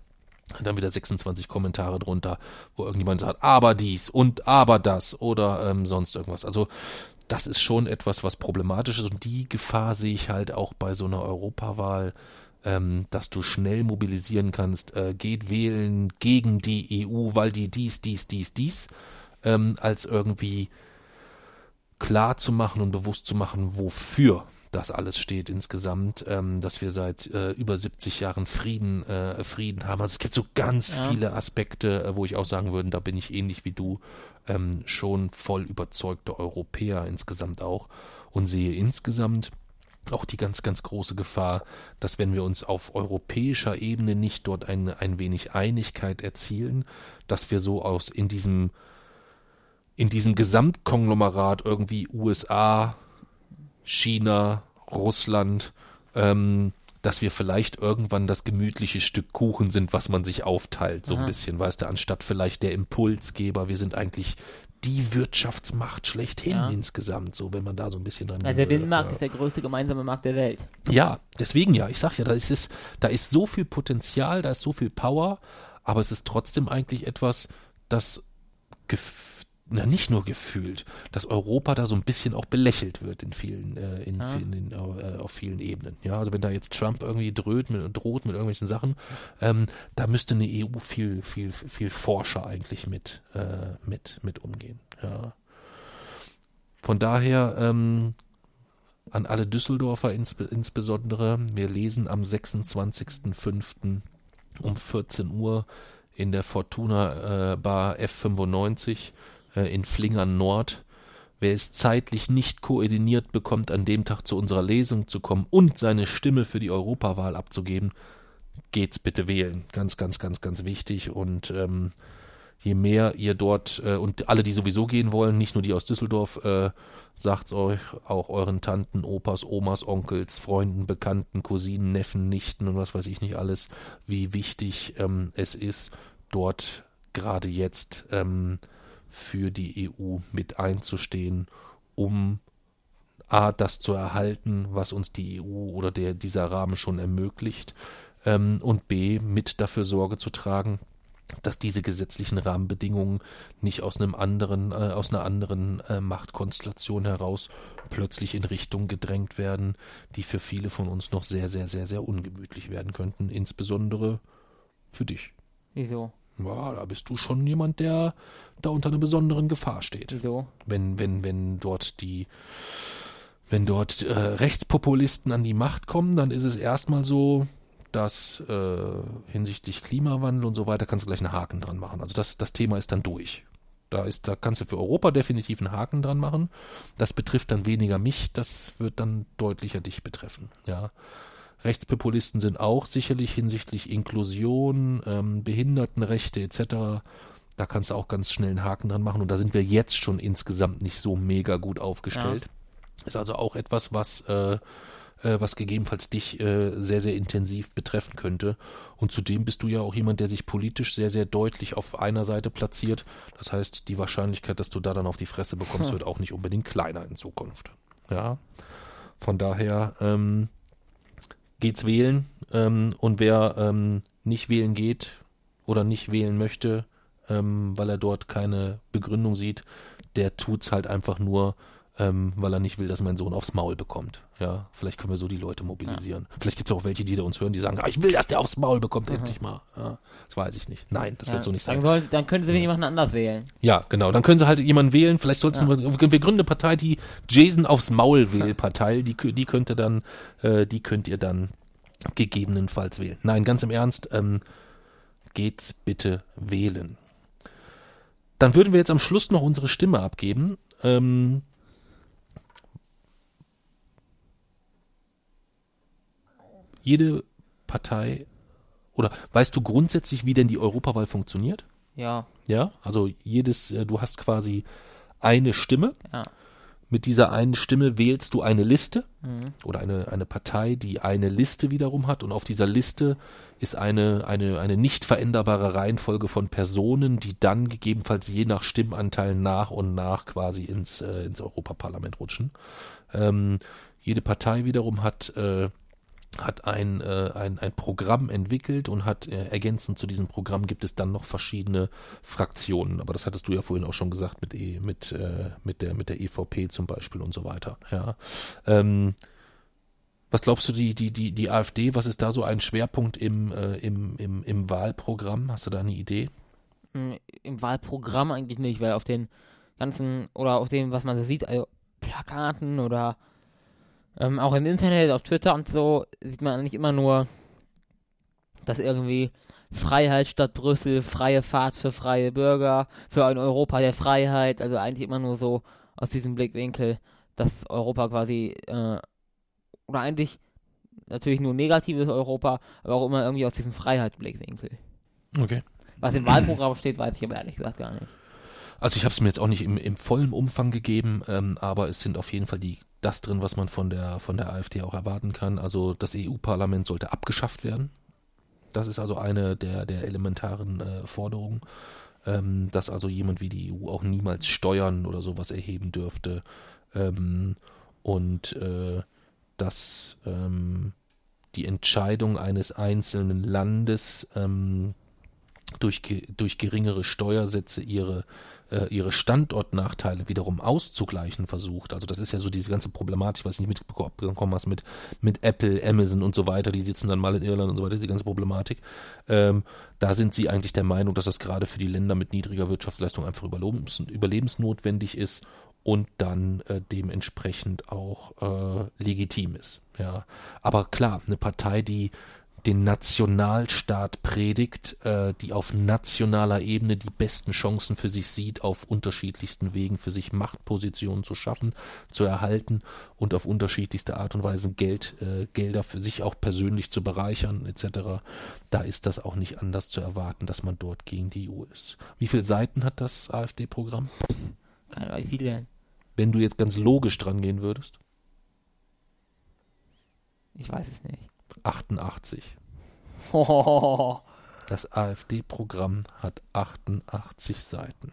Dann wieder sechsundzwanzig Kommentare drunter, wo irgendjemand sagt, aber dies und aber das oder ähm, sonst irgendwas. Also das ist schon etwas, was problematisch ist und die Gefahr sehe ich halt auch bei so einer Europawahl, ähm, dass du schnell mobilisieren kannst, äh, geht wählen gegen die E U, weil die dies, dies, dies, dies, ähm, als irgendwie klar zu machen und bewusst zu machen, wofür das alles steht insgesamt, ähm, dass wir seit äh, über siebzig Jahren Frieden äh, Frieden haben. Also es gibt so ganz Ja. viele Aspekte, äh, wo ich auch sagen würde, da bin ich ähnlich wie du, ähm, schon voll überzeugte Europäer insgesamt auch und sehe insgesamt auch die ganz, ganz große Gefahr, dass wenn wir uns auf europäischer Ebene nicht dort ein, ein wenig Einigkeit erzielen, dass wir so aus in diesem in diesem Gesamtkonglomerat irgendwie U S A, China, Russland, ähm, dass wir vielleicht irgendwann das gemütliche Stück Kuchen sind, was man sich aufteilt, so Aha. ein bisschen, weißt du, anstatt vielleicht der Impulsgeber, wir sind eigentlich die Wirtschaftsmacht schlechthin Ja. insgesamt, so wenn man da so ein bisschen dran Also der gehen würde. Binnenmarkt Ja. ist der größte gemeinsame Markt der Welt. Ja, deswegen ja, ich sag ja, da ist es, da ist so viel Potenzial, da ist so viel Power, aber es ist trotzdem eigentlich etwas, das gef- na nicht nur gefühlt, dass Europa da so ein bisschen auch belächelt wird in vielen, äh, in, Ja. vielen in, äh, auf vielen Ebenen. Ja, also wenn da jetzt Trump irgendwie droht mit, droht mit irgendwelchen Sachen, ähm, da müsste eine E U viel, viel, viel forscher eigentlich mit, äh, mit, mit umgehen. Ja. Von daher, ähm, an alle Düsseldorfer insbe insbesondere, wir lesen am sechsundzwanzigsten fünften um vierzehn Uhr in der Fortuna äh, Bar F fünfundneunzig äh, in Flingern Nord. Wer es zeitlich nicht koordiniert bekommt, an dem Tag zu unserer Lesung zu kommen und seine Stimme für die Europawahl abzugeben, geht's bitte wählen. Ganz, ganz, ganz, ganz wichtig. Und ähm, je mehr ihr dort, äh, und alle, die sowieso gehen wollen, nicht nur die aus Düsseldorf, äh, sagt euch auch euren Tanten, Opas, Omas, Onkels, Freunden, Bekannten, Cousinen, Neffen, Nichten und was weiß ich nicht alles, wie wichtig ähm, es ist, dort gerade jetzt ähm, für die E U mit einzustehen, um A, das zu erhalten, was uns die E U oder der, dieser Rahmen schon ermöglicht, ähm, und B, mit dafür Sorge zu tragen, dass diese gesetzlichen Rahmenbedingungen nicht aus einem anderen, äh, aus einer anderen äh, Machtkonstellation heraus plötzlich in Richtung gedrängt werden, die für viele von uns noch sehr, sehr, sehr, sehr ungemütlich werden könnten, insbesondere für dich. Wieso? Ja, da bist du schon jemand, der da unter einer besonderen Gefahr steht. Wieso? Wenn, wenn, wenn dort die, wenn dort äh, Rechtspopulisten an die Macht kommen, dann ist es erstmal so, dass äh, hinsichtlich Klimawandel und so weiter kannst du gleich einen Haken dran machen. Also das, das Thema ist dann durch. Da ist, da kannst du für Europa definitiv einen Haken dran machen. Das betrifft dann weniger mich, das wird dann deutlicher dich betreffen. Ja. Rechtspopulisten sind auch sicherlich hinsichtlich Inklusion, ähm, Behindertenrechte et cetera. Da kannst du auch ganz schnell einen Haken dran machen und da sind wir jetzt schon insgesamt nicht so mega gut aufgestellt. Ja. Ist also auch etwas, was äh, äh, was gegebenenfalls dich äh, sehr, sehr intensiv betreffen könnte. Und zudem bist du ja auch jemand, der sich politisch sehr, sehr deutlich auf einer Seite platziert. Das heißt, die Wahrscheinlichkeit, dass du da dann auf die Fresse bekommst, hm. wird auch nicht unbedingt kleiner in Zukunft. Ja, von daher ähm, geht's wählen ähm, und wer ähm, nicht wählen geht oder nicht wählen möchte, ähm, weil er dort keine Begründung sieht, der tut's halt einfach nur, ähm, weil er nicht will, dass mein Sohn aufs Maul bekommt. Ja, vielleicht können wir so die Leute mobilisieren. Ja. Vielleicht gibt's auch welche, die da uns hören, die sagen, ah, ich will, dass der aufs Maul bekommt, mhm. endlich mal. Ja, das weiß ich nicht. Nein, das ja, wird so nicht sein. Dann, soll, dann können sie ja. jemanden anders wählen. Ja, genau. Dann können sie halt jemanden wählen. Vielleicht sollten ja. wir, wir gründen eine Partei, die Jason aufs Maul wählt Partei. Die, die könnte dann, äh, die könnt ihr dann gegebenenfalls wählen. Nein, ganz im Ernst, ähm, geht's bitte wählen. Dann würden wir jetzt am Schluss noch unsere Stimme abgeben. Ähm, jede Partei, oder weißt du grundsätzlich, wie denn die Europawahl funktioniert? Ja. Ja, also jedes, äh, du hast quasi eine Stimme. Ja. Mit dieser einen Stimme wählst du eine Liste mhm. oder eine, eine Partei, die eine Liste wiederum hat, und auf dieser Liste ist eine, eine, eine nicht veränderbare Reihenfolge von Personen, die dann gegebenenfalls je nach Stimmanteil nach und nach quasi ins, äh, ins Europaparlament rutschen. Ähm, jede Partei wiederum hat äh, hat ein, äh, ein, ein Programm entwickelt und hat äh, ergänzend zu diesem Programm gibt es dann noch verschiedene Fraktionen. Aber das hattest du ja vorhin auch schon gesagt mit e, mit äh, mit der mit der E V P zum Beispiel und so weiter. Ja. Ähm, was glaubst du, die die die die AfD? Was ist da so ein Schwerpunkt im äh, im im im Wahlprogramm? Hast du da eine Idee? Im Wahlprogramm eigentlich nicht, weil auf den ganzen oder auf dem, was man so sieht, also Plakaten oder Ähm, auch im Internet, auf Twitter und so, sieht man eigentlich immer nur, dass irgendwie Freiheit statt Brüssel, freie Fahrt für freie Bürger, für ein Europa der Freiheit, also eigentlich immer nur so aus diesem Blickwinkel, dass Europa quasi, äh, oder eigentlich natürlich nur negatives Europa, aber auch immer irgendwie aus diesem Freiheitsblickwinkel. Okay. Was im Wahlprogramm steht, weiß ich aber ehrlich gesagt gar nicht. Also ich habe es mir jetzt auch nicht im, im vollen Umfang gegeben, ähm, aber es sind auf jeden Fall die das drin, was man von der von der AfD auch erwarten kann. Also das E U-Parlament sollte abgeschafft werden. Das ist also eine der der elementaren äh, Forderungen, ähm, dass also jemand wie die E U auch niemals Steuern oder sowas erheben dürfte, ähm, und äh, dass ähm, die Entscheidung eines einzelnen Landes ähm, durch durch geringere Steuersätze ihre äh, ihre Standortnachteile wiederum auszugleichen versucht. Also das ist ja so diese ganze Problematik, was ich nicht mitbekommen hast mit mit Apple, Amazon und so weiter, die sitzen dann mal in Irland und so weiter, diese ganze Problematik. Ähm, da sind sie eigentlich der Meinung, dass das gerade für die Länder mit niedriger Wirtschaftsleistung einfach überlebens, überlebensnotwendig ist und dann äh, dementsprechend auch äh, legitim ist. Ja, aber klar, eine Partei, die den Nationalstaat predigt, äh, die auf nationaler Ebene die besten Chancen für sich sieht, auf unterschiedlichsten Wegen für sich Machtpositionen zu schaffen, zu erhalten und auf unterschiedlichste Art und Weise Geld, äh, Gelder für sich auch persönlich zu bereichern et cetera. Da ist das auch nicht anders zu erwarten, dass man dort gegen die E U ist. Wie viele Seiten hat das AfD-Programm? Keine Ahnung, wie viele denn? Wenn du jetzt ganz logisch dran gehen würdest? Ich weiß es nicht. achtundachtzig. Hohoho. Das AfD-Programm hat achtundachtzig Seiten.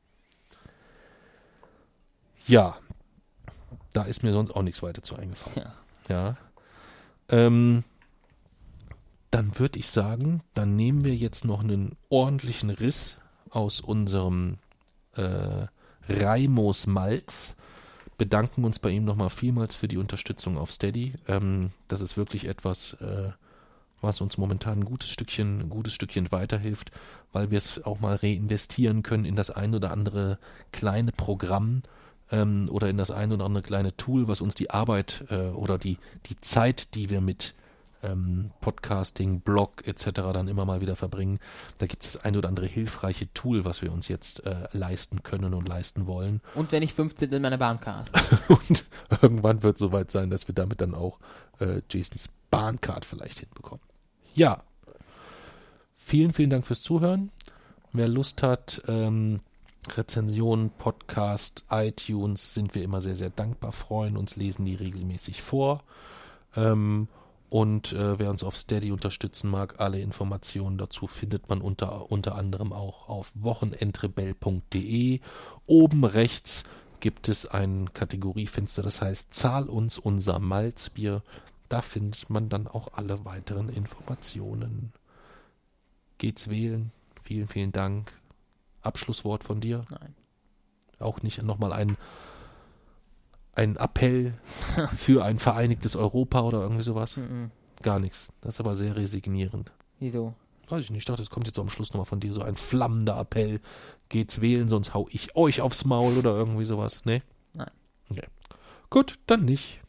Ja, da ist mir sonst auch nichts weiter zu eingefallen. Ja. Ja. Ähm, dann würde ich sagen, dann nehmen wir jetzt noch einen ordentlichen Riss aus unserem äh, Raimos Malz, bedanken uns bei ihm nochmal vielmals für die Unterstützung auf Steady. Ähm, das ist wirklich etwas, äh, was uns momentan ein gutes Stückchen, ein gutes Stückchen weiterhilft, weil wir es auch mal reinvestieren können in das ein oder andere kleine Programm ähm, oder in das ein oder andere kleine Tool, was uns die Arbeit äh, oder die, die Zeit, die wir mit ähm, Podcasting, Blog et cetera dann immer mal wieder verbringen. Da gibt es das ein oder andere hilfreiche Tool, was wir uns jetzt äh, leisten können und leisten wollen. Und wenn ich fünfzehn in meiner Bahncard. Und irgendwann wird es soweit sein, dass wir damit dann auch äh, Jasons Bahncard vielleicht hinbekommen. Ja, vielen, vielen Dank fürs Zuhören. Wer Lust hat, ähm, Rezensionen, Podcast, iTunes, sind wir immer sehr, sehr dankbar, freuen uns, lesen die regelmäßig vor. Ähm, und äh, wer uns auf Steady unterstützen mag, alle Informationen dazu findet man unter, unter anderem auch auf wochenendrebell punkt de. Oben rechts gibt es ein Kategoriefenster, das heißt Zahl uns unser Malzbier. Da findet man dann auch alle weiteren Informationen. Geht's wählen. Vielen, vielen Dank. Abschlusswort von dir? Nein. Auch nicht nochmal ein, ein Appell für ein vereinigtes Europa oder irgendwie sowas? Mhm. Gar nichts. Das ist aber sehr resignierend. Wieso? Weiß ich nicht. Ich dachte, es kommt jetzt am Schluss nochmal von dir so ein flammender Appell. Geht's wählen, sonst hau ich euch aufs Maul oder irgendwie sowas. Nee? Nein. Okay. Gut, dann nicht.